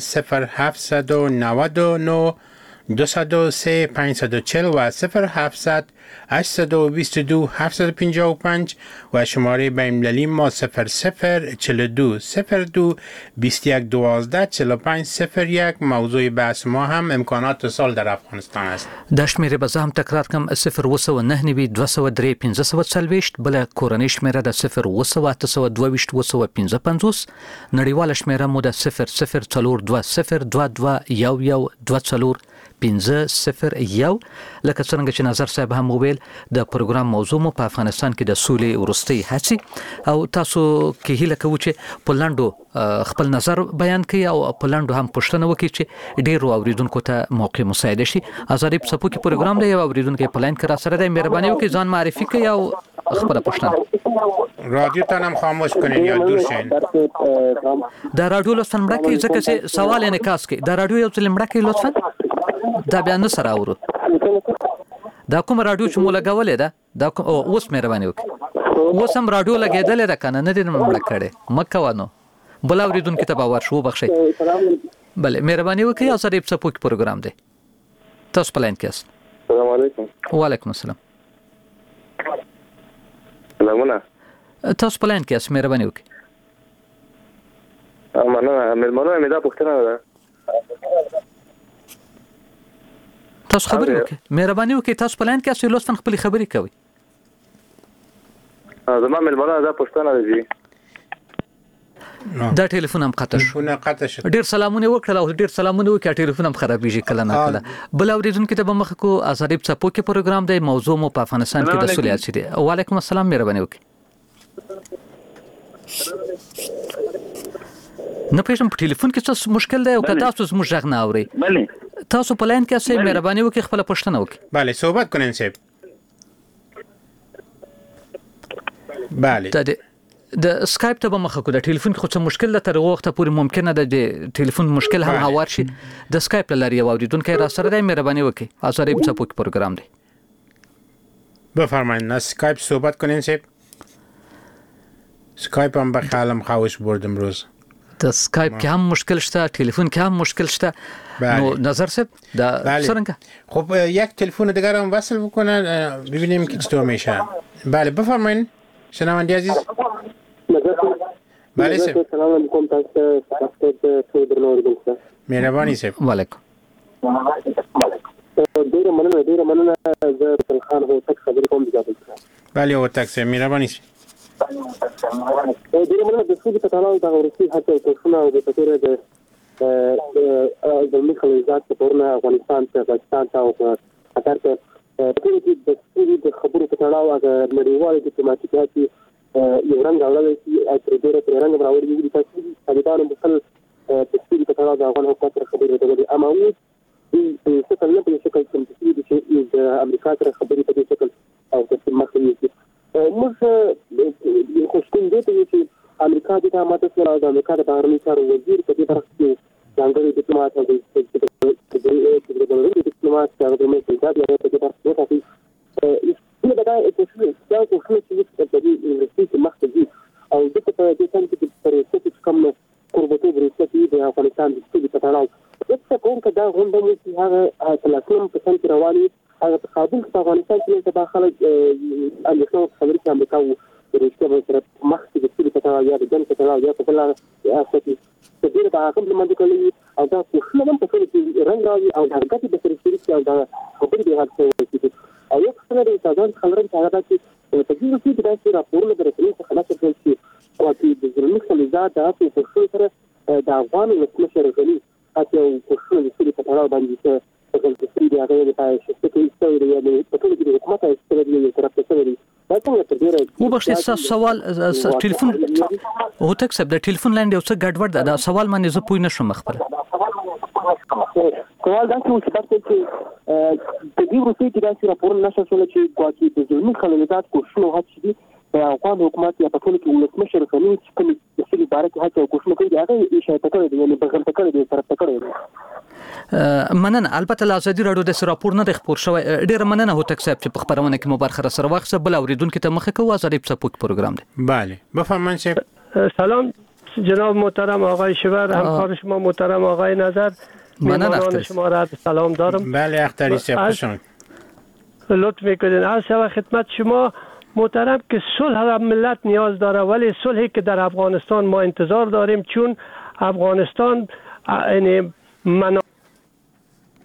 [SPEAKER 8] 0799 203 540 و 0700 822 755 و شماره بین‌المللی ما 0042 02 21 12 45 01. موضوع بحث ما هم امکانات سال در افغانستان است.
[SPEAKER 5] د شمیرې به زه هم تکرار کوم 029 203 540 بل کورنۍ شمیره د 02822 255 نړیواله شمیره مو د 0042 022 11 24 لکه څنګه چې نظر صاحب هم وویل د پروګرام موضوع مو په افغانستان کې د سولې ورستۍ هڅې او تاسو کې هیله کوو چې په لاندو خپل نظر بیان کړئ او په لاندو هم پوښتنه وکړئ چې ډیر اوریدونکو ته موقع مساعده شي. ازادي په کې پروګرام دی او اوریدونکو په لاین کې را سره دی، مهرباني وکړئ ځان معرفي کړئ او خپل پوښتنه.
[SPEAKER 8] رادیو ته هم خاموش کړئ یا دور شئ.
[SPEAKER 5] دا رادیو لطفا مړه کړئ ځکه چې سوال انعکاس کوي. دا رادیو یو ځل مړه کړئ لطفا. دا بیا نه سره اورو. دا کوم رادیو چې مو لګولې ده دا اوس مهرباني وکړئ. اوس هم رادیو لګیدل ده کنه نه دې مړه کړي مکه وانه بل اوریدونکو ته باور شو بخښئ. بله مهرباني وکړئ. ازادي په کې پروګرام دی. تاسو په لاین کې یاست.
[SPEAKER 11] السلام علیکم.
[SPEAKER 5] وعلیکم السلام.
[SPEAKER 11] سلامونه.
[SPEAKER 5] تاسو په لاین کې یاست، مهرباني وکړئ.
[SPEAKER 11] مننه. مېلمانو مې دا پوښتنه ده.
[SPEAKER 5] تاسو خبرې وکړئ. مهرباني وکړئ تاسو په لاین کې یاست، لطفا خپل خبرې کوئ.
[SPEAKER 11] زما مېلمانو دا پوښتنه ده چې
[SPEAKER 5] دا ټلیفون هم قطع شو. ډیر سلامونه وکړل او ډیر سلامونه وکړه. ټلیفون هم خرابېږي کله نه کله. بل اوریدونکو ته به مخ کو ازادي په کې پروګرام دی. موضوع مو په افغانستان کې د سولې هڅې دي. وعلیکم السلام، مهرباني وکړئ. نه پېژنم په ټلیفون کې څه مشکل دی او که تاسو زموږ غږ نه اورئ. تاسو په لاین کې اسئ، مهرباني وکړئ خپل پوښتنه وکړئ.
[SPEAKER 8] بله صحبت کنین صاحب. بله
[SPEAKER 5] د اسکایپ ته به مخه کو. د ټلیفون کې خو څه مشکل ده، تر وخته پورې ممکنه ده د ټلیفون مشکل هم هوار شي. د اسکایپ لاري او اوریدونکو را سره دی، مهرباني وکړئ. ازادي په پروګرام دی.
[SPEAKER 8] بفرمایید. اسکایپ صحبت کنین صاحب. اسکایپ هم به خیالم خواهش برد امروز.
[SPEAKER 5] د اسکایپ کې هم مشکل شته، ټلیفون کې هم مشکل شته. نو نظر صاحب دا څنګه؟
[SPEAKER 8] خب یک تلفن دیگر هم وصل بکنن ببینیم که چطور میشه. بله بفرمایید شنونده عزیز. بله صاحب.
[SPEAKER 11] سلام علیکم. تاسو
[SPEAKER 8] مهرباني صاحب.
[SPEAKER 5] وعلیکم.
[SPEAKER 11] ډیر مننه زه خان هوتک خبرې کوم دي.
[SPEAKER 8] بله هوتک صاحب مهرباني.
[SPEAKER 11] ډیر مننه د سولې په تړاو د ورسي هڅه کوښښونه او د تطور د مخالفت په اړه افغانستان ته پاکستان ته او قطر ته د سولې د خبرو په تړاو هغه نړیوالې ډیپلوماټیکي هڅې یو رنګ راوړل شي او تر ډیره پر رنګ راوړل دي. تاسو طالبانو مثل د سولې په تړاو د افغان حکومت سره خبرې وکړي. اما اوس په شکل نه په شکل چې د امریکا سره خبرې په دې شکل او د مخې موږ خوشبین دي چې امریکا د ماته سره د امریکا د بهرنی چارو وزیر په دې برخه کې ځانګړي ډیپلوماټ او د ډیپلوماټ سره د مې په دې برخه کې دا دا کوښښ چې د دې انګلیسي مخکې دي او د په دې څنګه چې پر څه کوم قربته ورسېږي د افغانستان د سولې په تړاو څه کوم کدا غونډه مو چې هغه 30% رواني هغه په کابل کې افغانستان کې د داخله امریکا خبرې کې امریکا و ورسته سره مخکې د سولې په تړاو یا د جنګ په تړاو یا په بل اساسي د دې د حکم لمنځه کوي او دا کوښښ هم په څه کې رنګ راوي او د حرکت په سر کې او دا خبرې به هڅه وکړي. او یو څه د سازمان خبرې هغه چې په دې کې د تاسو راپورونه درته څه خلاص کړئ چې او چې د ظلمي خلزات د تاسو په څیر سره د افغان ولسمشر غني اته کوښښ د سولې په تړاو باندې څه د سولې د هغه د پای شته کې استوي یا د ټولو د حکومت استوي د طرف څخه دی. دا څنګه تر ډیره
[SPEAKER 5] وبښئ سوال ټلیفون هوتک صاحب د ټلیفون لاندې یو څه ګډوډ ده. دا سوال باندې زه پوه نشم خپل.
[SPEAKER 11] سوال دا چې تاسو چې د دې وروسته چې تاسو راپور نشه شول چې ګواکې د ظلمي خلزات کوښښ هڅه دي د افغان حکومت یا په ټول کې ولسمشر غني چې کوم د سړي باره کې هڅه کوښښ کوي هغه اشاره کوي یعنی بغیر تکړه دي طرف تکړه.
[SPEAKER 5] مننه. البته ازادي راډیو د راپور نه خبر شوی. ډیر مننه هوتک صاحب چې په خبرونه کې مبارخه سره واخصه بل اوریدونکو ته مخه کوي. ازادي په پروګرام دی.
[SPEAKER 8] بله بفرمایئ صاحب.
[SPEAKER 6] سلام جناب محترم آقای شیور، همکار شما محترم آقای نظر،
[SPEAKER 5] مهمانان
[SPEAKER 6] شما را سلام دارم.
[SPEAKER 8] بله اختری صاحب خوشون.
[SPEAKER 6] لطف میکنین. از خدمت شما محترم که صلح ملت نیاز داره ولی صلحی که در افغانستان ما انتظار داریم چون افغانستان یعنی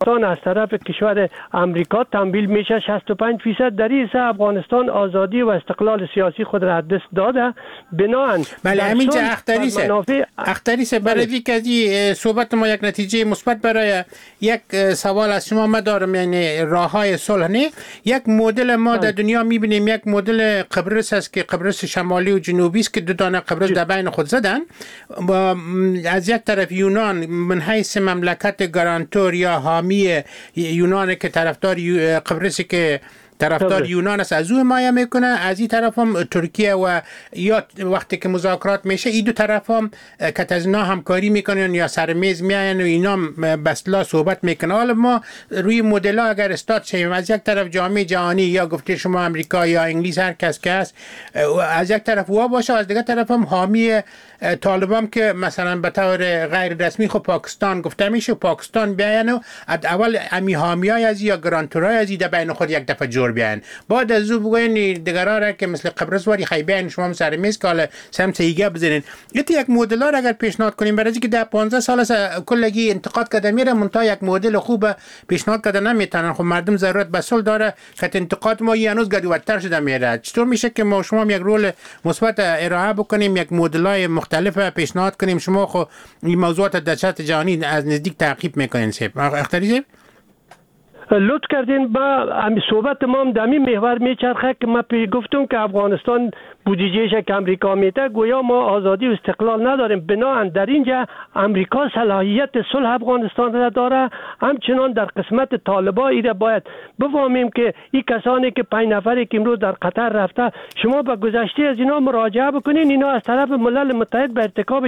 [SPEAKER 6] افغانستان از طرف کشور آمریکا تمویل میشه. 65% در این افغانستان آزادی و استقلال سیاسی خود را دست داده. بناهن
[SPEAKER 8] بله همینجا اختریسه برای که صحبت ما یک نتیجه مثبت برای یک سوال از شما ما دارم، یعنی راههای صلح نه. یک مدل ما در دنیا میبینیم، یک مدل قبرس است که قبرس شمالی و جنوبی است که دو دانه قبرس در بین خود زدن. از یک طرف یونان من حیث مملکت گارانتور یا حامی یونان که طرفدار قبرسی که طرفدار یونان است از او حمایت میکنه، از این طرف هم ترکیه و یا وقتی که مذاکرات میشه این دو طرف هم که از اینا همکاری میکنن یا سر میز میاین و اینا بسلا صحبت میکنن. حالا ما روی مدل ها اگر استاد شیم، از یک طرف جامعه جهانی یا گفته شما امریکا یا انگلیس هر کس که هست از یک طرف وا باشه، از دیگه طرف هم حامی طالبان که مثلا به طور غیر رسمی خب پاکستان گفته میشه، پاکستان بیاین و اول امی حامیای از یا گرانتورای از در بین خود یک دفعه جور بیاین، بعد از او بگوین دیگراره که مثل قبرس واری خیبین شما سر میز که حالا سمت ایگه بزنین. یک مدل ها اگر پیشنهاد کنیم برای که در 15 سال است کلگی انتقاد کرده میره منتها یک مدل خوب پیشنهاد کرده نمیتونن. خب مردم ضرورت به صلح داره که انتقاد ما هنوز گدوتر شده میره. چطور میشه که ما شما یک رول مثبت ارائه بکنیم، یک مدل های مختلف پیشنهاد کنیم؟ شما خب این موضوعات در سطح جهانی از نزدیک تعقیب میکنین. اختری
[SPEAKER 6] لطف کردین با صحبت ما در این محور میچرخه که ما گفتم که افغانستان بودجهش که امریکا میده، گویا ما آزادی و استقلال نداریم. بناهن در اینجا امریکا صلاحیت صلح افغانستان را داره. همچنان در قسمت طالبان ایره باید بفهمیم که این کسانی که 5 نفری که امروز در قطر رفته، شما به گذشته از اینا مراجعه بکنین، اینا از طرف ملل متحد به ارتکاب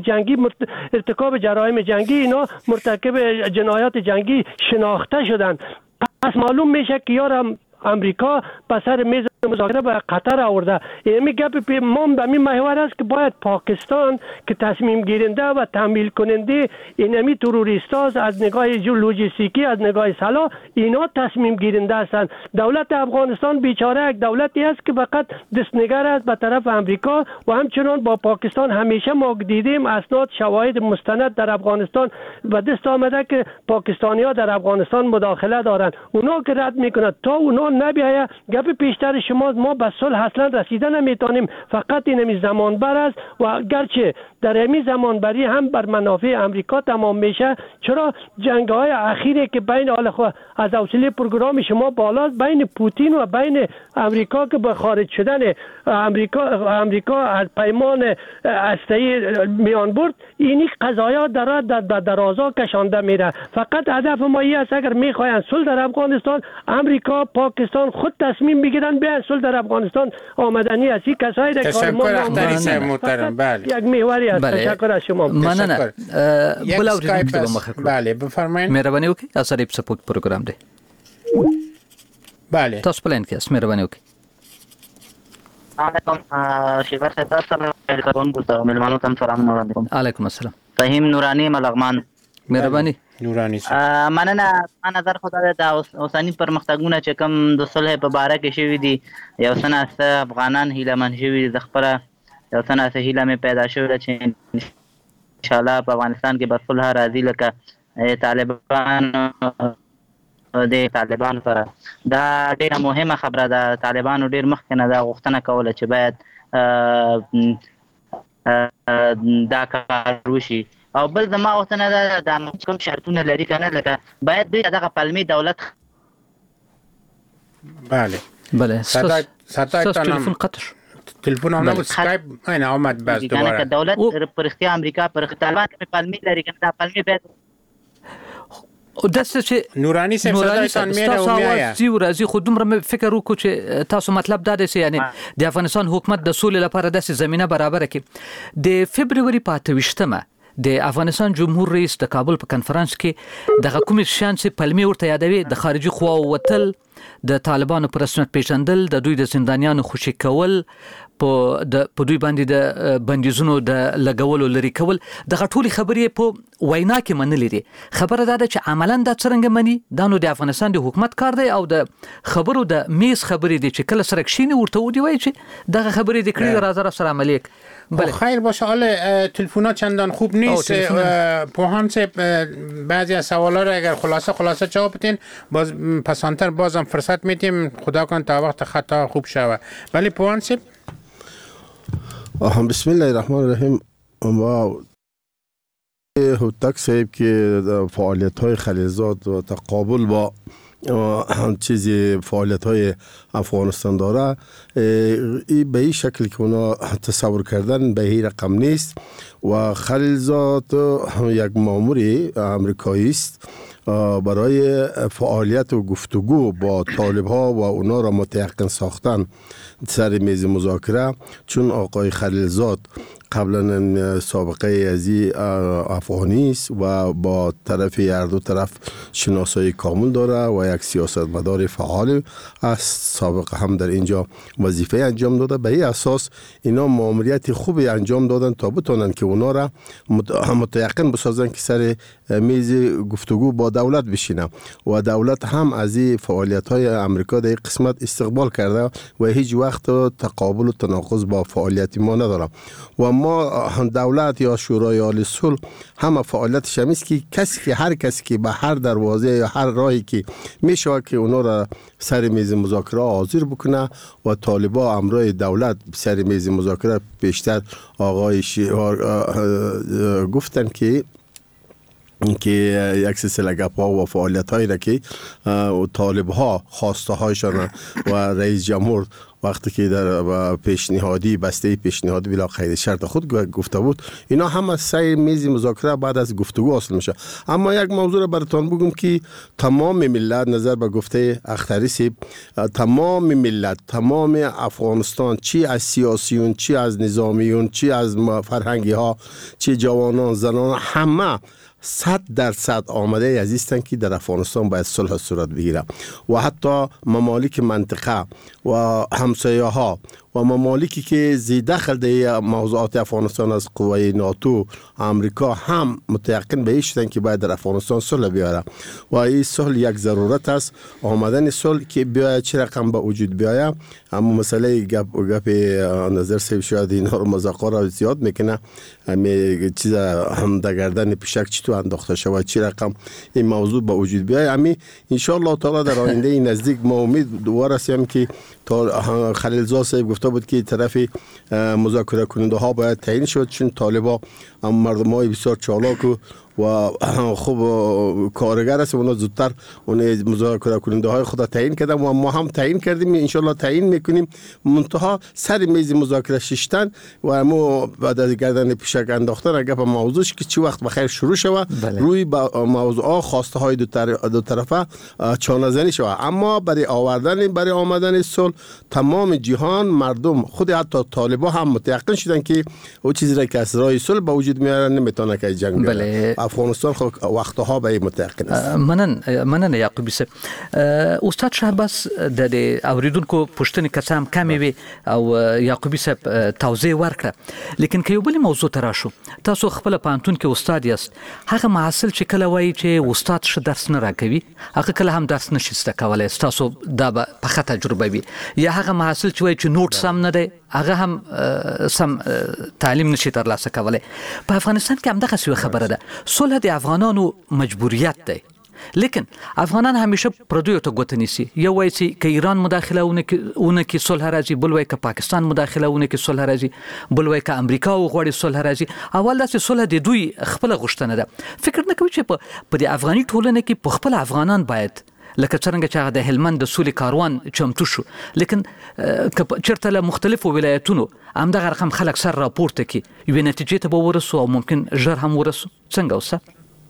[SPEAKER 6] جرایم جنگی اینا مرتکب جنایات جنگی شناخته شدن. پس معلوم میشه که یارم امریکا به سر میز مذاکره به قطر آورده. یعنی گپ ما به این محور است که باید پاکستان که تصمیم گیرنده و تمویل کننده اینمی تروریستاز از نگاه لوجستیکی، از نگاه سلاح، اینا تصمیم گیرنده هستند. دولت افغانستان بیچاره یک دولتی است که فقط دستنگر است به طرف امریکا و همچنان با پاکستان همیشه ما دیدیم اسناد شواهد مستند در افغانستان و دست آمده که پاکستانی‌ها در افغانستان مداخله دارند. اونا که رد میکنند تا اونا نبیایه گپ پیشتر شما ما به صلح اصلا رسیدن نمیتونیم. فقط این زمان بر است و گرچه در همین زمان بری هم بر منافع امریکا تمام میشه. چرا جنگ‌های اخیری که بین از حوصله پروگرام شما بالاست بین پوتین و بین امریکا که به خارج شدن امریکا از پیمان هسته‌ای میان برد، اینی قضایا در درازا کشانده میره. فقط هدف ما این است اگر میخواین صلح در افغانستان، امریکا پاکستان خود تصمیم بگیرن بیان صلح در افغانستان آمدنی است. این کسایی که
[SPEAKER 8] تشکر اختری محترم. بله
[SPEAKER 6] یک محوری است. تشکر از شما.
[SPEAKER 5] مننه.
[SPEAKER 8] بله بفرمایید.
[SPEAKER 5] مهرباني وکړئ اثر سپورت پروګرام دی.
[SPEAKER 8] بله
[SPEAKER 5] تاسو پلان کې اس مهرباني وکړئ.
[SPEAKER 12] علیکم شیبر صاحب السلام علیکم ګلتا ملمانو تم سلام علیکم.
[SPEAKER 5] علیکم السلام.
[SPEAKER 12] فهیم نورانی ملغمان.
[SPEAKER 5] مهرباني.
[SPEAKER 8] نورانی
[SPEAKER 12] مننه. نظر خدای د اوسنی پرمختګونه چې کوم د صلح په باره کې شوی دي، یو سنه افغانان هیله من شوی د خپل یو سنه هیله مې پیدا شوی چې ان شاء الله په افغانستان کې به صلح راځي. لکه طالبان سره دا ډیره مهمه خبره ده. طالبانو ډیر مخکې نه دا غوښتنه کوله چې باید دا کار وشي. او بل زما غوښتنه ده د کوم شرطونه لري کنه، لکه باید دوی دغه پلمي دولت.
[SPEAKER 5] بله
[SPEAKER 8] ساتای
[SPEAKER 5] تلفن قطع
[SPEAKER 8] تلفون هم سکایپ این آمد باز دوباره
[SPEAKER 12] که دولت پر اختیار امریکا پر طالبان پلمي لري کنه، دا پلمي باید
[SPEAKER 5] داسې چې
[SPEAKER 8] نورانی صاحب صدایتان میره او میایه
[SPEAKER 5] سی ورځي خو دومره فکر وکړو چې تاسو مطلب دا دی چې یعنی د افغانستان حکومت د سولې لپاره داسې زمينه برابر کړي. د فبرवरी 28مه د افغانستان جمهور رئیس د کابل په کنفرانس کې د حکومت شان چې پلمي ورته یادوي د خارجي قواو وتل د طالبانو پر رسمیت پیژندل، د دوی د زندانیانو خوشي کول، په دوی باندې د بندیزونو د لګولو لري کول، دغه ټولې خبرې په وینا کې منلې دي. خبره دا ده چې عملاً دا څرنګه مني، دا نو د افغانستان د حکومت کار دی او د خبرو د میز خبرې دي چې کله سره کښیني ورته ودی وایي چې دغه خبرې دې کړي راځه سره عملیک.
[SPEAKER 8] بله خیر باشه. حالا تلفن‌ها چندان خوب نیست. پوهان صاحب بعضی از سوالا رو اگر خلاصه جواب بدین باز پسانتر بازم فرصت میدیم، خدا کن تا وقت خطا خوب شوه. ولی پوهان صاحب
[SPEAKER 9] بسم الله الرحمن الرحیم. ما هوتک صاحب که فعالیت‌های خلیلزاد و تقابل با چیزی فعالیت‌های افغانستان داره، به این شکل که اونا تصور کردن به این رقم نیست و خلیلزاد یک ماموری امریکایی است برای فعالیت و گفتگو با طالب‌ها و اونا را متيقن ساختن سر میز مذاکره، چون آقای خلیلزاد قبلا سابقه ازی افغانی است و با طرف هر دو طرف شناسایی کامل داره و یک سیاستمدار فعال است، سابقه هم در اینجا وظیفه انجام داده. به این اساس اینا ماموریت خوبی انجام دادن تا بتونن که اونا را متيقن بسازن که سر میز گفتگو با دولت بشینه و دولت هم از این فعالیت‌های امریکا در قسمت استقبال کرده و هیچ وقت تقابل و تناقض با فعالیت ما نداره. و ما دولت یا شورای عالی صلح همه فعالیتش همیست که کسی که هر کسی که به هر دروازه یا هر راهی که میشه که اونا را سر میز مذاکره حاضر بکنه و طالبا امرای دولت سر میز مذاکره بیشتر آقای گفتن که یک سلسله گپ‌ها و فعالیت‌هایی را که طالب‌ها خواسته هایشان و رئیس جمهور وقتی که در پیشنهادی بسته پیشنهادی بلا قید شرط خود گفته بود، اینا هم از سر میز مذاکره بعد از گفتگو حاصل میشه. اما یک موضوع را براتون بگم که تمام ملت نظر به گفته اختری صاحب، تمام ملت، تمام افغانستان، چی از سیاسیون، چی از نظامیون، چی از فرهنگی ها، چی جوانان، زنان، همه 100% آماده عزیزتن که در افغانستان باید صلح صورت بگیره و حتی ممالک منطقه و همسایه ها و ممالکی که زیده دخل در موضوعات افغانستان از قوای ناتو امریکا هم متيقن به این شدن که باید در افغانستان صلح بیاره و این صلح یک ضرورت است. آمدن صلح که بیاید چه رقم به وجود بیاید، اما مسئله گپ نظر سیب شاید اینا رو مذاقه را زیاد میکنه، چیز هم در گردن پیشک چطور انداخته شود، چه رقم این موضوع به وجود بیاید. امی انشاءالله تعالی در آینده نزدیک ما امید وارسیم که خلیلزاد صاحب گفته بود که طرف مذاکره کننده ها باید تعیین شد، چون طالبا مردم های بسیار چالاک و خوب کارگر است، اونا زودتر اون مذاکره کننده های خود تعیین کردن و ما هم تعیین کردیم، ان شاء الله تعیین میکنیم. منتها سر میز مذاکره ششتن و ما بعد از گردن پیشک انداختن اگه به موضوعش که چی وقت بخیر شروع شود روی موضوع خواسته های دو طرفه چانه زنی شود. اما برای آمدن صلح تمام جهان مردم، خود حتی طالبا هم متيقن شدن که او چیزی را که از راه صلح به وجود میارن نمیتونه که جنگ بیاره. افغانستان خو وقتها به متيقن است.
[SPEAKER 5] مننه یعقوبی صاحب. استاد شهباز د اوریدونکو پښتني کسام کمی وي او یعقوبی صاحب توضیح ورکړه، لیکن که یو بل موضوع تراشو، تاسو خپل پانتون کې استاد یاست، هغه محصل چې کله وایي چې استاد ش درس نه راکوي، هغه کله هم درس نشي زده کولای، تاسو دا په ښه تجربه وي، یا هغه محصل چې وایي چې نوټ سم نه دی، هغه هم سم تعلیم نشي ترلاسه کولای. په افغانستان کې هم دغه څه خبره ده، صلح د افغانانو مجبوریت دی، لیکن افغانان همیشه پردوی ته ګوته نیسي، یو وایي چې که ایران مداخله ونه کې صلح راځي، بل وایي که پاکستان مداخله ونه کې صلح راځي، بل وایي که امریکا وغواړي صلح راځي. اول داسې صلح د دوی خپله غوښتنه ده. فکر نه کوي چې په د افغاني ټولنه کې په خپل افغانان باید لکه څنګه چې هغه د هلمند د سولې کاروان چمتو شو، لیکن که چېرته له مختلفو ولایتونو همدغه رقم خلک سر راپورته کړي، یوې نتیجې ته به ورسو او ممکن ژر هم ورسو. څنګه اوسه؟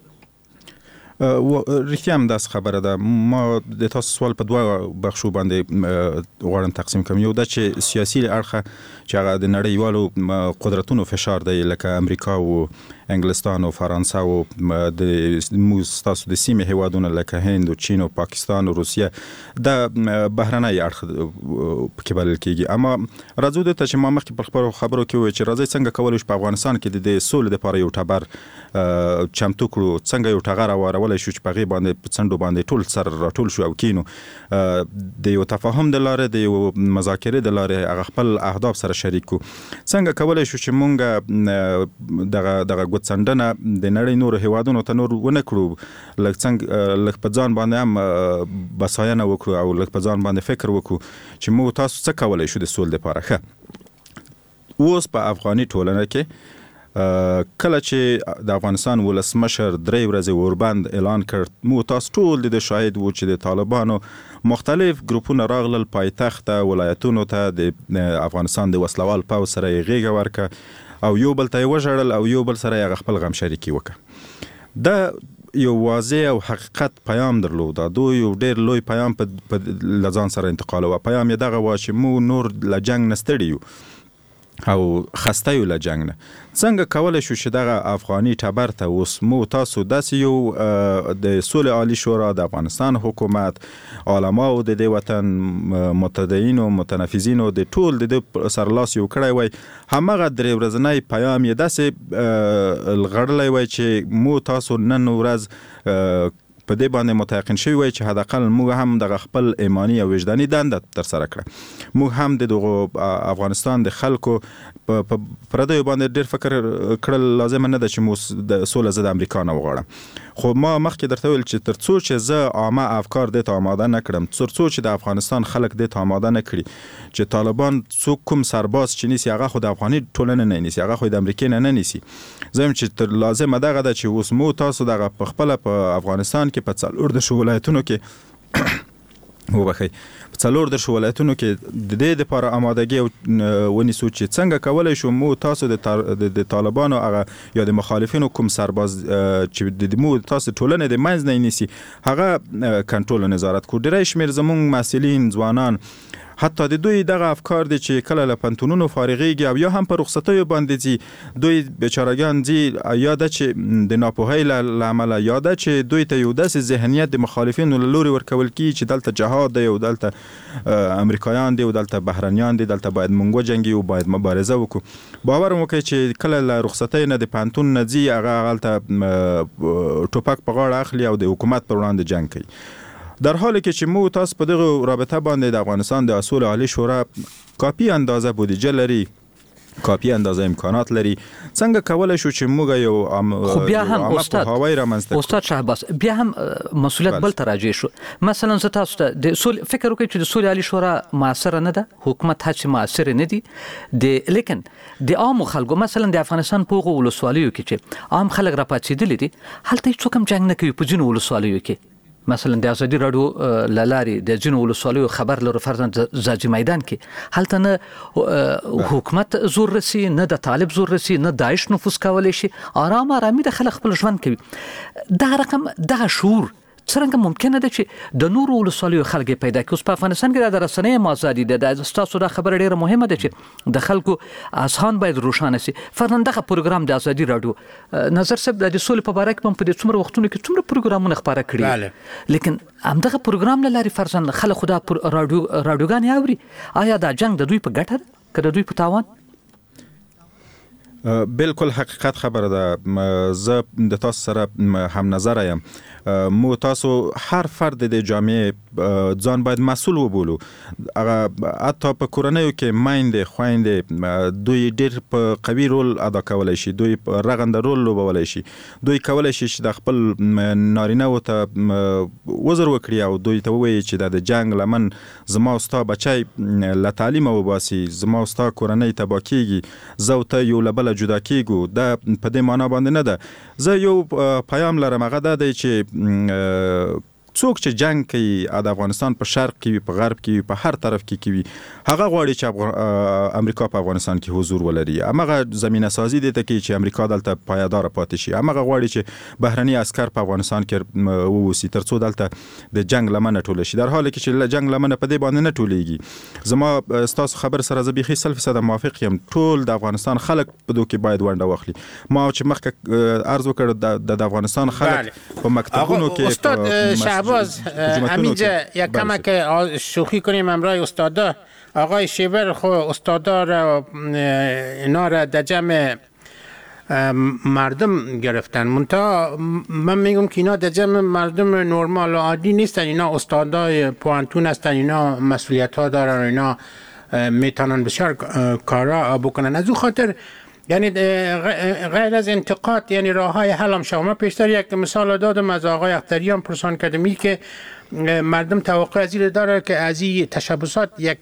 [SPEAKER 3] رښتیا هم داس خبره ده. ما د تاسو سوال په دوه بخشو باندې غواړم تقسیم کوم. یو دا چې سیاسي اړخه چې هغه د نړیوالو قدرتونو فشار دی، لکه امریکا او انګلستان او فرانسه او د تاسو د سیمې هیوادونو لکه هند او چین او پاکستان او روسیه د بهرنۍ اړخ پکې بلل کیږي. اما راځو د ته چې ما مخکې په خبرو کې وایي چې راځي څنګه کولای شو په افغانستان کې د سولې لپاره یو ټبر چمتو کړو، څنګه یو ټغر راوړولای شو چې په غي باندې په څنډو باندې ټول سره راټول شو او کینو د یو تفاهم د لارې د یو مذاکره د لارې هغه خپل اهداف سره شریک کو. څنګه کولای شو چې مونږ دغه ګوتڅندنه د نړۍ نور هیوادونو ته نور ونه کړو، لکه په ځان باندې هم بساینه وکړو او لکه په ځان باندې فکر وکړو چې مو تاسو څه کولای شو د سول لپاره. ښه اوس په افغاني ټولنه کې کله چې د افغانستان ولسمشر 3 ورځې وربند اعلان کړ، مو تاسو ټول د شاهد وو چې د طالبانو مختلف ګروپونه راغلل پایتخت ولایتونو ته د افغانستان د وسلوال پاو سره غیږه ورکه او یو بل ته وژړل او یو بل سره خپل غم شریکی وکړه. د یو واضح او حقیقت پیام درلود، دوی یو ډیر لوی پیام په لزان سره انتقال و. پیام یې دغه و چې مو نور له جنگ نستړي یو او خسته یو له جنگ نه. څنګه کولای شو چې دغه افغاني ټبر ته اوس مو تاسو داسې یو د سولې عالی شورا د افغانستان حکومت علماو د دې وطن متدینو متنفذینو د ټول د سرلاس یو کړی وای، همغه درې ورځنی پیام یې داسې لغړلی وای چې مو تاسو نن ورځ په دې باندې متيقن شوی وای چې حداقل موږ هم د خپل ایمانی او وجداني دنده تر سره کړه. موږ هم د افغانستان د خلکو په پردیو باندې ډیر فکر کړل لازم نه ده چې مو د سوله زده امریکا نه وغواړم. خو ما مخکې درته ویل چې ترڅو چې زه عامه افکار د ته آماده نه کړم، ترڅو چې د افغانستان خلک د ته آماده نه کړي چې طالبان څوک کوم سرباز چې نیسی هغه خو د افغاني ټولنې نه نیسی، هغه خو د امریکای نه نیسی. زم چې لازم دغه ده چې اوس مو تاسو دغه په خپل په افغانستان کې په څلور د ولایتونو کې وبخي په څلور د ولایتونو کې د دې لپاره آمادګي ونیسو چې څنګه کولای شو مو تاسو د طالبانو هغه یا د مخالفینو کوم سرباز چې د مو تاسو ټولنه د منځ نه نیسی هغه کنټرول او نظارت کو. ډیری شمیر زموږ مسؤلین ځوانان حتی د دوی دغه افکار دي چې کله له پنتونونو فارغيږي او یا هم په رخصتیو باندې دي دوی بیچارهګان دي یا د چې د ناپوهۍ له امله یا د چې دوی ته یو داسې ذهنیت د مخالفینو له لوري ورکول کی چې دلته جهاد دی او دلته امریکایان دي او دلته بهرنیان دي، دلته باید مونږ جنگي او باید مبارزه وکړو. باور مو کوي چې کله له رخصتۍ نه د پنتون نه دي هغه غلطه ټوپک په غاړه اخلي او د حکومت پر وړاندې جنگ کوي. در حالی که مو تاسو په دغه رابطه باندې د افغانستان د اصول عالی شورا کافی اندازه بودجه لري، کافی اندازه امکانات لري، څنګه کولای شو چې موږ یو
[SPEAKER 5] خو بیا هم استاد شهباز بیا هم مسؤلیت بل تراجع شو. مثلا زه تاسو ته د سول فکر وکړم چې د سول عالی شورا موثر نه ده، حکومت هڅه موثر نه دي لیکن د عام خلکو مثلا د افغانستان په ولسوالیو کې چې عام خلک راپاتېدل دي هلته هیڅ کوم جنگ نه کوي په جنو ولسوالیو کې. مثلا د ازادي راډیو لاري د جنو ولسوالیو خبر لرو فرضاً زاجي میدان کې هلته نه حکومت زور رسي نه د طالب زور رسي نه داعش نفوذ کولای شي، آرامي د خلک خپل ژوند کوي. دا رقم دا شعور څنګه ممکنه ده چې د نورو ولسوالیو خلک پیدا کړي؟ اوس په افغانستان کې د رسنۍ آزادي ده، د تاسو دا خبره ډیره مهمه ده چې د خلکو اذهان باید روښانه شي. فرضاً دغه پروګرام د ازادي راډیو نظر صاحب د سولې په باره کې په دې څومره وختونو کې څومره پروګرامونه خبره کړي، لیکن همدغه پروګرام له لارې فرضاً خلک خدا راډیوګان اوري. آیا دا جنگ د دوی په ګټه ده که د دوی په تاوان؟
[SPEAKER 3] بالکل حقیقت خبره ده. زه د تاسو سره هم نظر یم. مو تاسو هر فرد د جامعه ځان باید مسؤل وبولو. هغه حتی په کورنیو کې مایندې خویندې دوی ډېر په قوي رول ادا کولای شي، دوی رغنده رول لوبولای شي، دوی کولای شي چې د خپل نارینه و ته وزر وکړي او دوی ته ووایي چې د جنگ لمن زما او ستا بچی له تعلیمه وباسي، زما او ستا کورنۍ تباه کېږي، زه او ته یو له بله جدا کېږو. دا په دې معنا باندې نه ده. زه یو پیام لرم، هغه دا دی چې څوک چې جنگ کوي د افغانستان په شرق کې په غرب کې په هر طرف کې کوي هغه غواړي چې امریکا په افغانستان کې حضور ولري هغه زمينه سازي دي ته کې چې امریکا دلته پایدار پاتې شي هغه غواړي چې بهرني عسكر په افغانستان کې ووسی ترڅو دلته د جنگ لمنه ټول شي در حال کې چې جنگ لمنه په دې باندې نه ټولېږي زما تاسو خبر سره زه بيخي 100% موافق یم ټول د افغانستان خلک په دوه کې باید ونډه واخلي ما چې مخکې عرض وکړ د افغانستان خلک په مکتبونو کې
[SPEAKER 8] استاد شعباز همینجا یک کمک شوخی کنیم امرای استادا آقای شیبر خو استادا را اینا را در جمع مردم گرفتن منتها من میگم که اینا در جمع مردم نرمال و عادی نیستن اینا استادای پوانتون هستن اینا مسئولیت ها دارن اینا میتونن بسیار کارا بکنن از او خاطر یعنی غیر از انتقاد یعنی راه های حل هم شما پیشتر یک مثال دادم از آقای اختریان پرسان کردمی که مردم توقع از این داره که از این تشبسات یک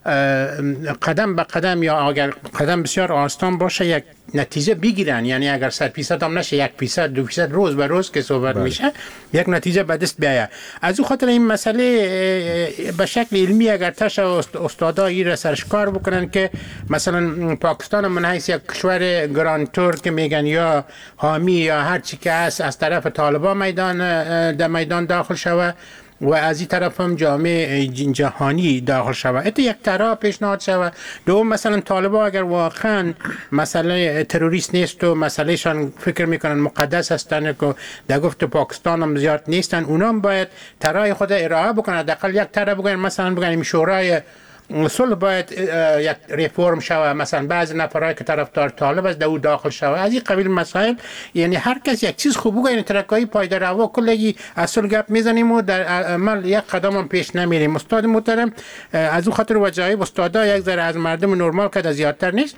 [SPEAKER 8] قدم به قدم یا اگر قدم بسیار آسان باشه یک نتیجه بگیرن یعنی اگر 100% هم نشه 1% 2% روز به روز که صحبت میشه یک نتیجه به دست بیاید از او خاطر این مسئله به شکل علمی اگر تش استادا این را سرشکار بکنن که مثلا پاکستان من حیث یک کشور گرانتور که میگن یا حامی یا هر چی که هست از طرف طالبان در میدان داخل شوه و از این طرف هم جامعه جهانی داخل شود ات یک طرح پیشنهاد شود دوم مثلا طالبان اگر واقعا مسئله تروریست نیست و مسئله شان فکر میکنن مقدس هستن که در گفت پاکستان هم زیاد نیستن اونا هم باید طرح خود ارائه بکنن حداقل یک طرح بگن مثلا بگن شورای صلح باید یک ریفرم شود مثلا بعضی نفرایی که طرفدار طالب است او داخل شود از این قبیل مسائل یعنی هر کس یک چیز خوب بگه یعنی ترکایی پایدار هوا کلی اصل گپ میزنیم و در عمل یک قدم هم پیش نمیریم استاد محترم از اون خاطر وجایب استادا یک ذره از مردم نرمال که زیادتر نیست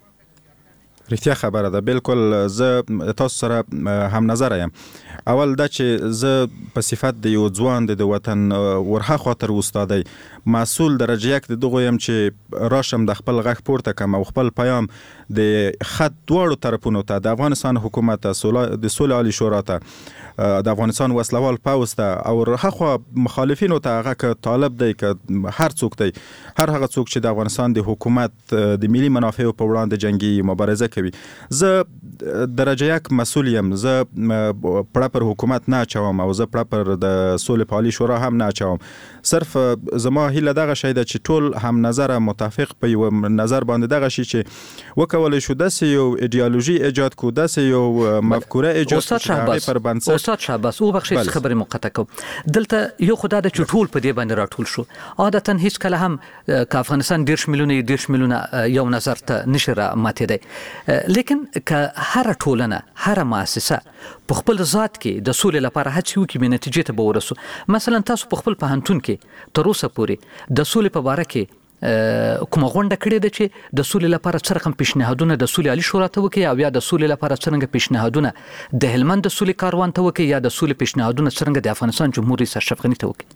[SPEAKER 3] رښتیا خبره ده بالکل زه تاسو سره هم نظر یم اول دا چې زه په صفت د یو ځوان د وطن ورها خاطر استادای مسؤل درجه یک د دغه يم چې راشم د خپل غږ پورته کوم او خپل پیام د خط دوړو طرفونو ته د افغانستان حکومت د صلح عالی شورا ته د افغانستان وسلوال پاوست او رخوا مخالفینو ته هغه که طالب دی که هر څوک دی هر هغه څوک چې د افغانستان د حکومت د ملي منافع په وړاندې جنگي مبارزه کوي زه درجه یک مسؤل یم زه پراپر حکومت نه چوم او زه پراپر د صلح عالی شورا هم نه چوم صرف زما هیله دغه شی ده چې ټول هم نظر متفق په یو نظر باندې دغه شی چې وکول شو د یو ایدئولوژي ایجاد کو د یو مفکوره ایجاد کو پر بنسټ
[SPEAKER 5] استاد شعباز او بخښي خبرې مقطع کوم دلته یو خدای د چټول په دې باندې راټول شو عادتا هیڅ کله هم ک افغانستان 10 میلیونه یو نظر ته نشره ماته دی لیکن ک هر ټولنه هر مؤسسه په خپل ذات کې د سولې لپاره هڅه وکړي به نتیجې ته به ورسو مثلا تاسو په خپل پوهنتون کې تر اوسه پورې د سولې په اړه کې کومه غونډه کړې ده چې د سولې لپاره څه رقم پیشنهادونه د سولې عالی شورا ته وکړي او یا د سولې لپاره څنګه پیشنهادونه د هلمند د سولې کاروان ته وکړي یا د سولې پیشنهادونه څنګه د افغانستان جمهوریت ریاست اشرف غنی ته وکړي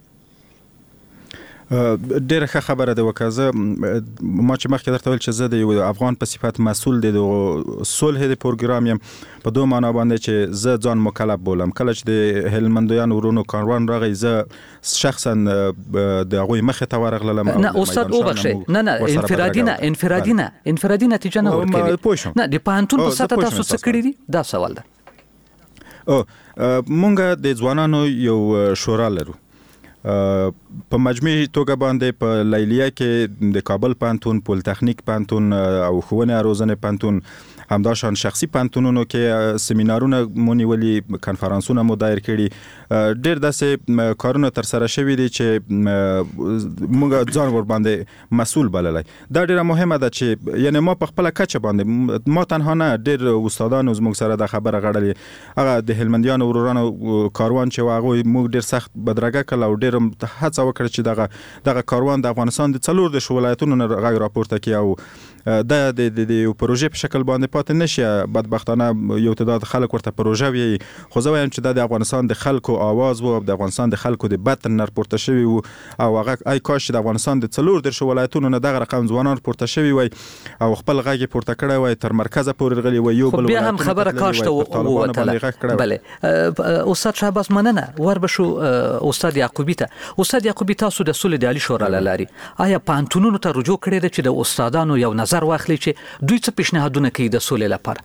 [SPEAKER 3] ډیره ښه خبره ده وکړه ما چې مخکې درته ویل چې زه د یو افغان په صفت مسؤل د صلح د پروګرام یم په دوه معنا باندې چې زه ځان مکلف بولم کله چې د هلمندیان ورونو کاروان راغی زه شخصا د هغوی مخې ته ورغلم
[SPEAKER 5] نه استاد وبخښئ نه انفرادي نتیجه نه ورکوي نه د پوهنتون په سطح تاسو څه کړي دي دا سوال ده
[SPEAKER 3] مونږ د ځوانانو یو شورا لرو په مجموعي توګه باندې په لیلیه کې د کابل پوهنتون پولیتخنیک پوهنتون او ښوونې روزنې پوهنتون همداشان شخصي پوهنتونونو کې سیمینارونه مونیولي کنفرانسونه مو دایر کړي ډېر داسې کارونه تر سره شوي دي چې موږ ځان ور باندې مسؤل بللی دا ډېره مهمه ده چې یعنی ما په خپله کچه باندې ما تنها نه ډېر استادانو زموږ سره دا خبره غړلې هغه د هلمندیانو ورورانو کاروان چې هغوی موږ ډېر سخت بدرګه کړل او ډېر ډېر هڅه وکړه چې دغه کاروان د افغانستان د 14 ولایتونو نه غږ راپورته کړي او د پروژې په شکل باندې پاتې نشي. بدبختانه یو تعداد خلک ورته پروژه وي، خو زه وایم چې د افغانستان د خلکو आवाज وو، د افغانستان د خلکو د بطن نه پورته شوی وو او هغه ای کاش د افغانستان د 14 ولایتونو نه دغه رقم ځوانان پورته شوی وي او خپل غږ پورته کړی وي تر مرکز پورې غلي وي. یو بل
[SPEAKER 5] بیا هم خبره کاشته وته. بله استاد شهباز مننه. وربشو استاد یعقوبی ته. استاد یعقوبی تاسو د سولې د عالی شورا لاري آیا پانتونونو ته رجوع کړی دی چې د استادانو یو نظر واخلي چې دوی څه پیشنهادونه کوي د سولې لپاره؟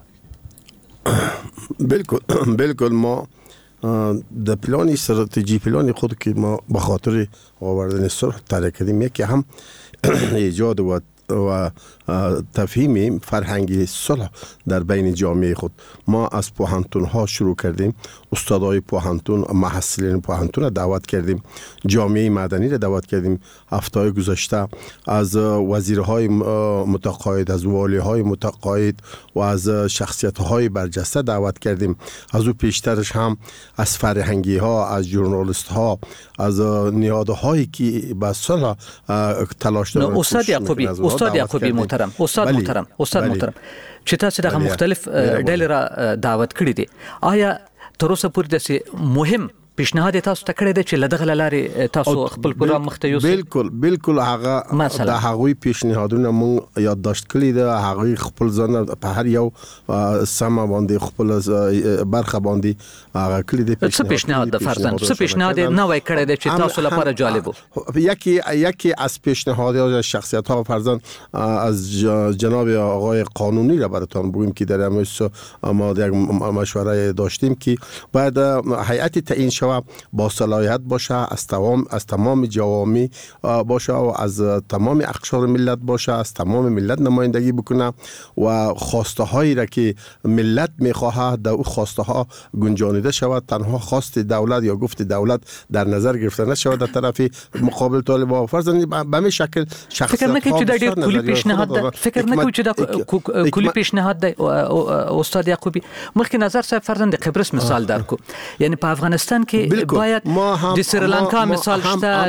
[SPEAKER 9] بالکل ما د پلان استراتژی پلان خود که ما به خاطر آوردن صلح طرح کردیم، یکی هم ایجاد و تفهیم فرهنگی صلح در بین جامعه خود. ما از پوهنتون ها شروع کردیم، استادای پوهنتون، محصلین پوهنتون را دعوت کردیم، جامعه مدنی را دعوت کردیم. هفته گذشته از وزیرهای متقاعد، از والیهای متقاعد و از شخصیت های برجسته دعوت کردیم. از او پیشترش هم از فرهنگی ها، از ژورنالیست ها، از نهادهایی که به صلح تلاش دارند.
[SPEAKER 5] استاد یعقوبی محترم، استاد محترم چې تاسو دغه مختلف ډلې را دعوت کړی دي، آیا تر اوسه پورې د مهم پیشنهاد تاسو ته کړی دی چې لدغه لارې تاسو خپل پروګرام مخته یوسئ؟
[SPEAKER 9] بالکل هغه د هغوی پیشنهادونه مونږ یادداشت کړي دي. هغوی خپل ځان په هر یو سم باندې خپل برخه باندې هغه کړي دي.
[SPEAKER 5] څه پیشنهاد د فرزند څه پیشنهاد نوې کړی دی چې تاسو لپاره جالب وو؟
[SPEAKER 9] یکی از پیشنهادات شخصیت ها فرزند از جناب آقای قانونی را براتون بگویم که در امروز ما یک مشوره داشتیم که بعد هیئت تعیین با صلاحیت باشه، از تمام جوامع باشه و از تمام اقشار ملت باشه، از تمام ملت نمایندگی بکنه و خواسته هایی را که ملت میخواهد در او خواسته ها گنجانیده شود. تنها خواست دولت یا گفت دولت در نظر گرفته نشود در طرف مقابل طالبان. فرضاً به همین شکل
[SPEAKER 5] فکر نکنید چې دا ډیر کلی پیشنهاد ده؟ فکر نکنید چې دا کلی پیشنهاد ده استاد یعقوبی؟ مخکې نظر صاحب فرضاً د قبرس مثال درکو، یعنی په افغانستان کې باید د سریلانکا مثال شته،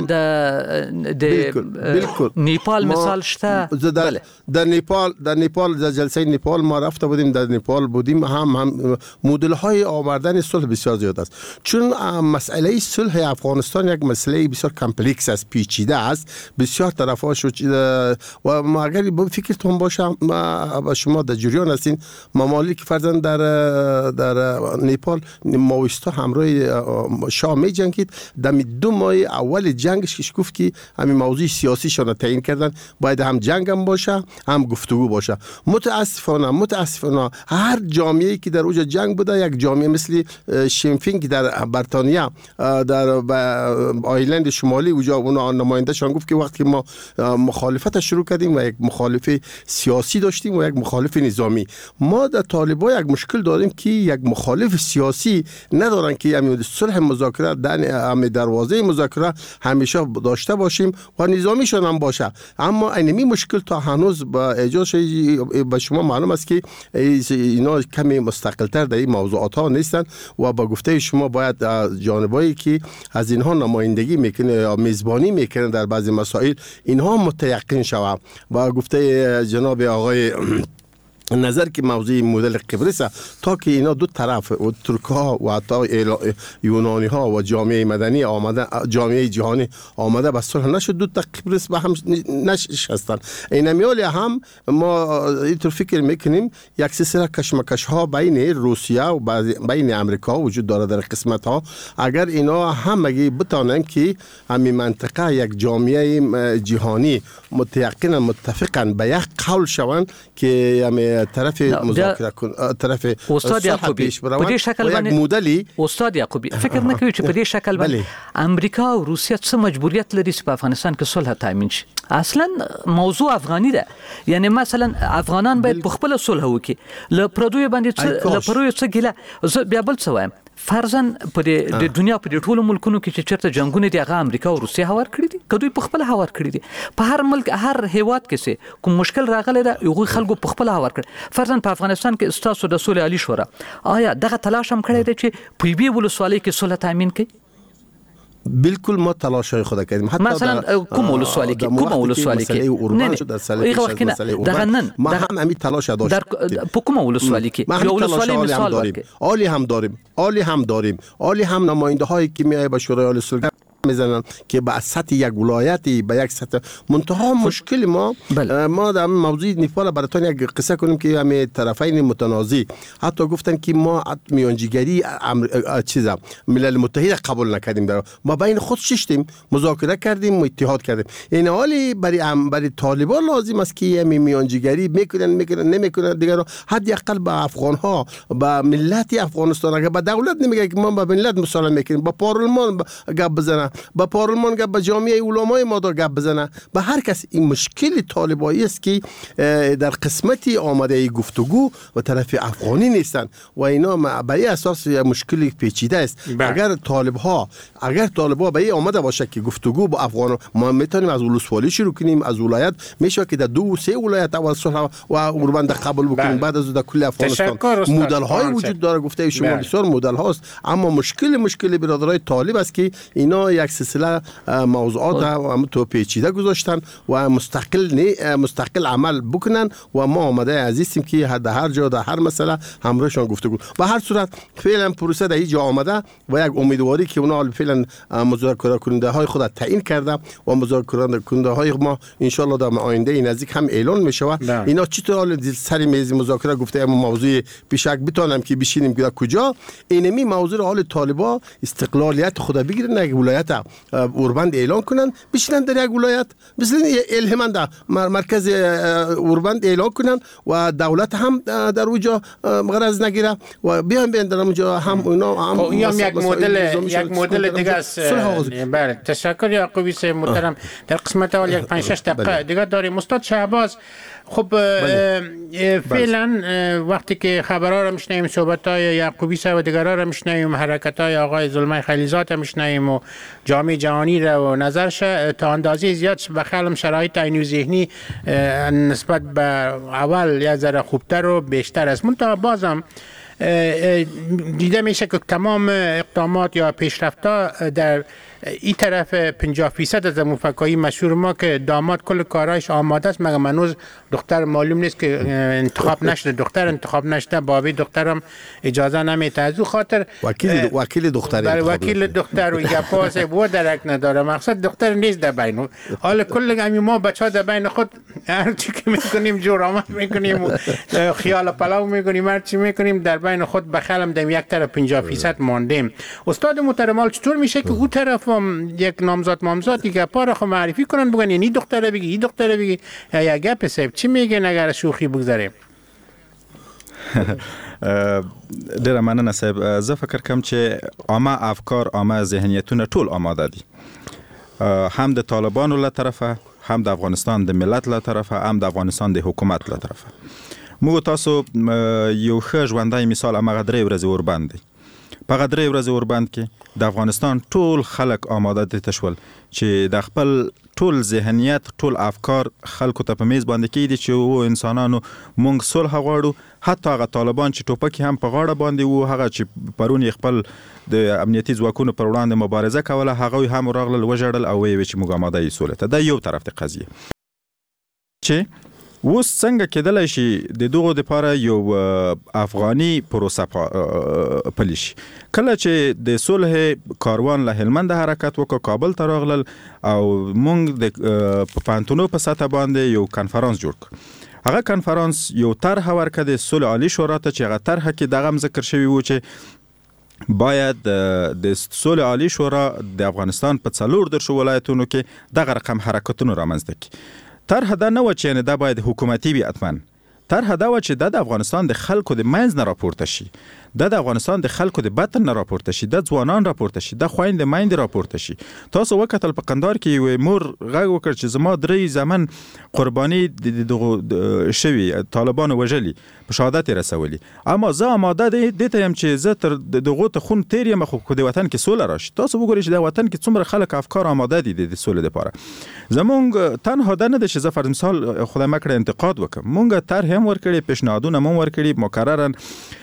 [SPEAKER 5] د نیپال مثال شته.
[SPEAKER 9] در نیپال در جلسه نیپال ما رفته بودیم، در نیپال بودیم، هم مدل های آوردن صلح بسیار زیاد است، چون مسئله صلح افغانستان یک مسئله بسیار کمپلکس است، پیچیده است، بسیار طرفاش و ما اگر فکرتون باشه با شما در جریان هستین ممالک فرضاً در نیپال ماویستا همراه شاه می جنگید. در 2 ماه اول جنگش گفت که همین موضوع سیاسی شون تعیین کردن، باید هم جنگ هم باشه هم گفتگو باشه. متاسفانه هر جامعه‌ای که در اونجا جنگ بوده، یک جامعه مثل شینفینگ در بریتانیا در آیلند شمالی اونجا اونا نماینده شون گفت که وقتی ما مخالفت شروع کردیم و یک مخالف سیاسی داشتیم و یک مخالف نظامی، ما در طالبان یک مشکل داریم که یک مخالف سیاسی ندارن که همین صلح مذاکره در دروازه مذاکره همیشه داشته باشیم و نظامیشون هم باشه. اما اینمی مشکل تا هنوز با اجازه به شما معلوم است که اینا کمی مستقل‌تر در این موضوعات ها نیستن و با گفته شما باید جانبایی که از اینها نمایندگی میکنه یا میزبانی میکنه در بعضی مسائل اینها متیقن شود. با گفته جناب آقای نظر که موضوع مدل قبرس تا که اینا دو طرف و ترک ها و حتی یونانی ها و جامعه مدنی آمده، جامعه جهانی آمده به صلح نشد، دو تا قبرس به هم نشستن. این میال هم ما اینطور فکر میکنیم یک سلسله کشمکش ها بین روسیه و بین امریکا وجود داره در قسمت ها. اگر اینا همگی بتانن که همین منطقه یک جامعه جهانی متيقنا متفقا به یک قول شوند که همه طرف مذاکره طرف
[SPEAKER 5] استاد یعقوبی په دې شکل باندې مودلی استاد یعقوبی فکر نه کوي چې په دې شکل باندې امریکا او روسیه څه مجبوریت لري چې په افغانستان کې صلح تامین شي؟ اصلا موضوع افغاني ده، یعنی مثلا افغانان باید په خپل صلح وکړي، له پردوی باندې له پروي څه ګله. زه بیا بل څه وایم، فرضاً په د دنیا په ټولو ملکونو کې چې چیرته جنگونه دي هغه امریکا او روسیه هوار کړی دي، کدوې په خپل هوار کړی دي. په هر ملک هر هیواد کې څه کوم مشکل راغلی ده یو خلکو په خپل هوار کړی. فرضاً په افغانستان کې استاسو د صلح عالی شورا آیا دغه تلاش هم کړی دی چې په یوې ولسوالۍ کې صلح تامین کړي؟
[SPEAKER 9] بالکل ما تلاشای خود کردیم. حتی
[SPEAKER 5] مثلا کوم ولسوالی کې
[SPEAKER 9] مسئله اوربان شد در سال مسئله اوربان ما هم همین تلاش داشتیم.
[SPEAKER 5] در کوم ولسوالی کې یو ولسوالی مثال
[SPEAKER 9] داریم. عالی هم نماینده هایی که میای به شورای عالی صلح میزنن که به سطح یک ولایتی به یک سطح منتها مشکل ما در موضوع نیپال براتون یک قصه کنیم که همه طرفین متنازع حتی گفتن که ما میانجیگری ملل متحد قبول نکردیم. در ما بین خود ششتیم مذاکره کردیم و اتحاد کردیم. این حالی برای طالبان لازم است که میانجیگری میکنن نمیکنن دیگه حداقل به افغان ها به ملت افغانستان اگه به دولت نمیگه که ما به ملت مسالمت میکنیم با پارلمان گپ بزنه با پارلمان گپ به جامعه علمای ما گپ بزنه به هر کس. این مشکل طالبایی است که در قسمتی آمده گفتگو و طرف افغانی نیستن و اینا برای اساس مشکل پیچیده است. اگر طالبها به این آمده باشه که گفتگو با افغان ما میتونیم از ولسوالی شروع کنیم از ولایت میشه که در 2-3 ولایت اول صلح و اوربند قبول بکنیم بعد از در کل افغانستان مدل های وجود داره. گفته شما بسیار مدل هاست اما مشکل برادرای طالب است که اینا یک سلسله موضوعات هم تو پیچیده گذاشتن و مستقل عمل بکنن و ما آمده عزیزیم که هر جا در هر مسئله همراهشان گفتگو. به هر صورت فعلا پروسه در اینجا آمده و یک امیدواری که اونا فعلا مذاکره کننده های خود تعیین کرده و مذاکره کننده های ما ان شاء الله در آینده نزدیک هم اعلان میشه. اینا چطور سر میز مذاکره گفته اما موضوع پیشک بتونم که بشینیم کجا اینمی موضوع حال طالبا استقلالیت خود بگیرن یک ولایت اوربند اعلان کنن بشینن در یک ولایت مثل الهمن در مرکز اوربند اعلان کنن و دولت هم در اونجا غرض نگیره و بیان در اونجا هم اونا هم
[SPEAKER 8] یک مدل دیگه است. بله تشکر یعقوبی صاحب محترم. در قسمت اول یک 5-6 دقیقه دیگه داریم. استاد شهباز خب فعلا وقتی که خبرها رو میشنویم صحبت‌های یعقوبی صاحب و دیگرها رو میشنویم حرکت‌های آقای زلمه خلیزات رو میشنویم و جامعه جهانی رو و نظرش تا اندازه زیاد به خیلی شرایط عینی ذهنی نسبت به اول یه ذره خوبتر و بیشتر است. منتها بازم دیده میشه که تمام اقدامات یا پیشرفت‌ها در این طرف 50% از مفکرای مشهور ما که داماد کل کارایش آماده است مگر منوز دختر معلوم نیست که انتخاب نشده دختر انتخاب نشده بابی دخترم اجازه نمیده از او خاطر
[SPEAKER 9] وکیل دختر
[SPEAKER 8] برای وکیل دختر و گپاس بو درک نداره مقصد دختر نیست در بین حالا کل همین ما بچه‌ها در بین خود هر چی که میکنیم جورامت میکنیم و خیال پلاو میکنیم هر چی میکنیم در بین خود بخلم در یک طرف 50% ماندیم. استاد محترم چطور میشه که اون طرف یک نامزد دیگه پاره خو معرفی کنن بگن یعنی دختره بگی این دختره بگی یا گپ سب چی میگه اگر شوخی بگذاریم.
[SPEAKER 3] ډیره مننه صاحب. زه فکر کوم چې عامه افکار عامه ذهنیتونه ټول آماده دي هم د طالبانو له طرفه هم د افغانستان د ملت له طرفه هم د افغانستان د حکومت له طرفه. موږ تاسو یو ښه ژوندی مثال هغه 3 ورځې اوربند دی. په هغه 3 ورځې اوربند کې د افغانستان ټول خلک آماده دي تشول چې د خپل ټول ذهنیت ټول افکار خلکو ته په میز باندې کېدي چې و انسانانو مونږ صلح غواړو. حتی هغه طالبان چې ټوپک هم په غاړه باندې وو هغه چې پرون خپل د امنیتي ځواکونو پر وړاندې مبارزه کوله هغه هم راغلل وژړل او وی چې موږ آماده یې سولې ته. دا یو طرف د قضیه چې اوس څنګه کېدلای شي د دغه لپاره یو افغاني پروسه پلی شي. کله چې د صلح کاروان له هلمند حرکت وکړ کابل ته راغلل او موږ د پانتونو په سطح باندې یو کانفرنس جوړ کړ. هغه کانفرنس یو طرح ورکړه د صلح عالی شورا ته چې هغه طرح کې دغه ذکر شوی و چې باید د صلح عالی شورا د افغانستان په 4 ولایتونو کې دغه رقم حرکتونه رامنځته کړي. طرح دا نه و چې دا باید حکومتي وي اتمن. طرح دا و چې د افغانستان د خلکو د منځ نه راپورته شي د افغانستان د خلکو د باطن نه راپورته شي د ځوانان راپورته شي د خويند مایند راپورته شي. تاسو وکتل په قندار کې یو مور غږ وکړ چې زما 3 زمن قرباني د شوی طالبانو وجلی په شهادت رسولي اما زه آماده دي ته يم چې زه تر دغه ته خون تیر یم خو د وطن کې سول راشي. تاسو وګورئ چې د وطن کې څومره خلک افکار آماده دي د سول لپاره. زمونږ تنها ده نه د چې زه فرض مثال خدای مکړه انتقاد وکم مونږ طرح هم ورکړي پیشنهادونه هم ورکړي مکررن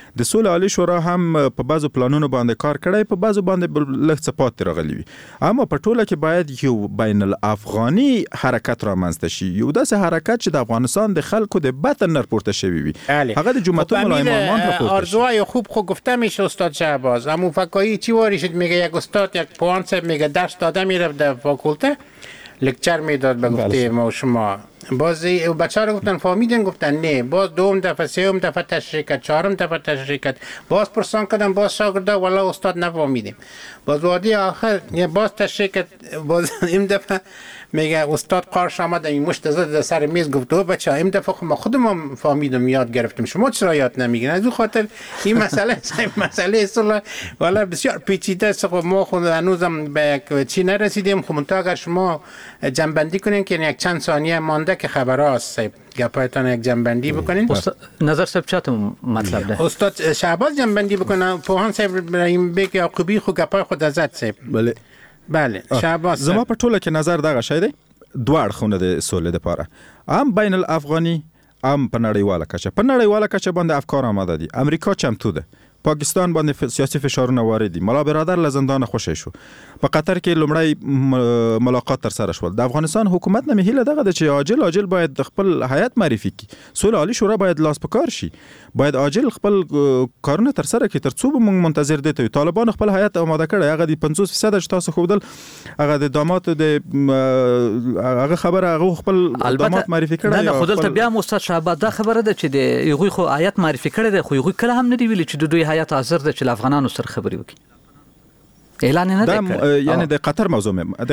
[SPEAKER 3] د سولې عالی شورا هم په بعضو پلانونو باندې کار کړی، په بعضو باندې لږ څه پاتې راغلی وي، اما په ټوله کې باید یو بین الافغاني حرکت رامنځته شي، یو داسې حرکت چې د افغانستان د خلکو د بطن نه پورته شوی وي. هغه د جمعیت ملای امامان راپورته.
[SPEAKER 8] آرزوهای خوب گفته میشه استاد شهباز. اما فکایی چی واری شد میگه یک استاد یک پوان صاحب میگه درس داده میرفت در فاکولته لکچر میداد به گفته ما شما، باز بچه رو گفتن فهمیدن، گفتن نه، باز دوم دفعه سوم دفعه تشریح کرد، چهارم دفعه تشریح کرد، باز پرسان کردن، باز شاگردا والا استاد نفهمیدیم، باز وادی آخر باز تشریح کرد، باز این دفعه میگه استاد قارش آمد این مشت زد سر میز گفت او بچه این دفعه ما خودم فهمیدم یاد گرفتیم، شما چرا یاد نمیگین؟ از اون خاطر این مسئله اصلا والا بسیار پیچیده است. ما خود هنوزم به یک چی نرسیدیم. خب منتها اگر شما جنبندی کنین که یک چند ثانیه مانده که خبر هست گپایتان یک جنبندی بکنین.
[SPEAKER 5] نظر صاحب چاتم مطلب ده
[SPEAKER 8] استاد شهباز جنبندی بکنه، پوهان صاحب این بیگ یعقوبی خو گپای خود ازت صاحب. بله شهباز
[SPEAKER 3] زما په ټوله کې نظر دغه شی دی، دوه اړخونه د سولې لپاره، هم بین الافغاني هم په نړیواله کچه باندې افکار آماده دي. امریکا چمتو ده، پاکستان باندې سیاسي فشارونه وارد دي، ملا برادر له زندان خوشی شو، په قطر کې لومړی ملاقات تر سره شول. د افغانستان حکومت نه هیله دغه د چې عاجل باید خپل هیئت معرفي کړي، سولې عالی شورا باید لاس په کار شي، باید عاجل خپل کارونه تر سره کړي، ترڅو به موږ منتظر دي ته طالبان خپل هیئت آماده کړي. هغه د 50% چې تاسو خوبدل هغه د دامات د هغه خبره هغه خپل دامات معرفي کړي.
[SPEAKER 5] نه خودل ته بیا استاد شهباز دا خبره ده چې د یوغي خو هیئت معرفي کړي ده، خو یوغي کله هم نه دی ویلي چې د دوی هیئت حاضر ده چې افغانانو سره خبرې وکړي. اعلان نه دی
[SPEAKER 3] یعنی د قطر موضوع د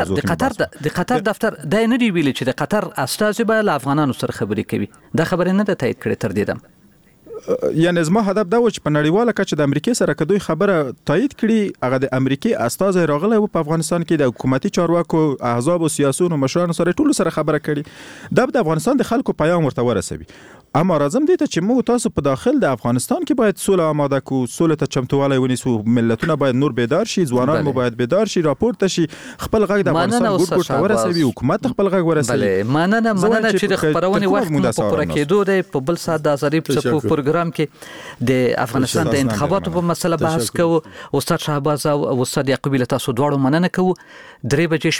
[SPEAKER 5] قطر دفتر دا نه دی ویلي چې د قطر استازي به افغانانو سره خبرې کوي. دا خبره نه ده تایید کړې تر دې دم.
[SPEAKER 3] یعنی زما هدف دا و چې په نړیواله کچه د امریکای سره کدوې خبره تایید کړي، هغه د امریکای استازي راغلی و په افغانستان کې د حکومتي چارواکو، احزاب او سیاسيونو مشرانو سره ټول سره خبره کړي، دا د افغانستان د خلکو پیغام ورته ورسوي. اما راځم دې ته چې موږ تاسو په داخل د افغانستان کې باید سوله آماده کو، سوله ته چمتووالی ونیسو، ملتونه باید نور بیدار شي، ځوانان مو باید بیدار شي، راپورته شي، خپل غږ د افغانستان ګوټ ته ورسوي، حکومت خپل غږ ورسوي.
[SPEAKER 5] بله مننه چې د خبرونې وخت مو په پوره کېدو دی. په بل ساعت د ظریف په پروګرام کې د افغانستان د انتخاباتو په مسله بحث کوو. استاد شهباز او استاد یعقوبی له تاسو دواړو مننه کوو. 3 بجې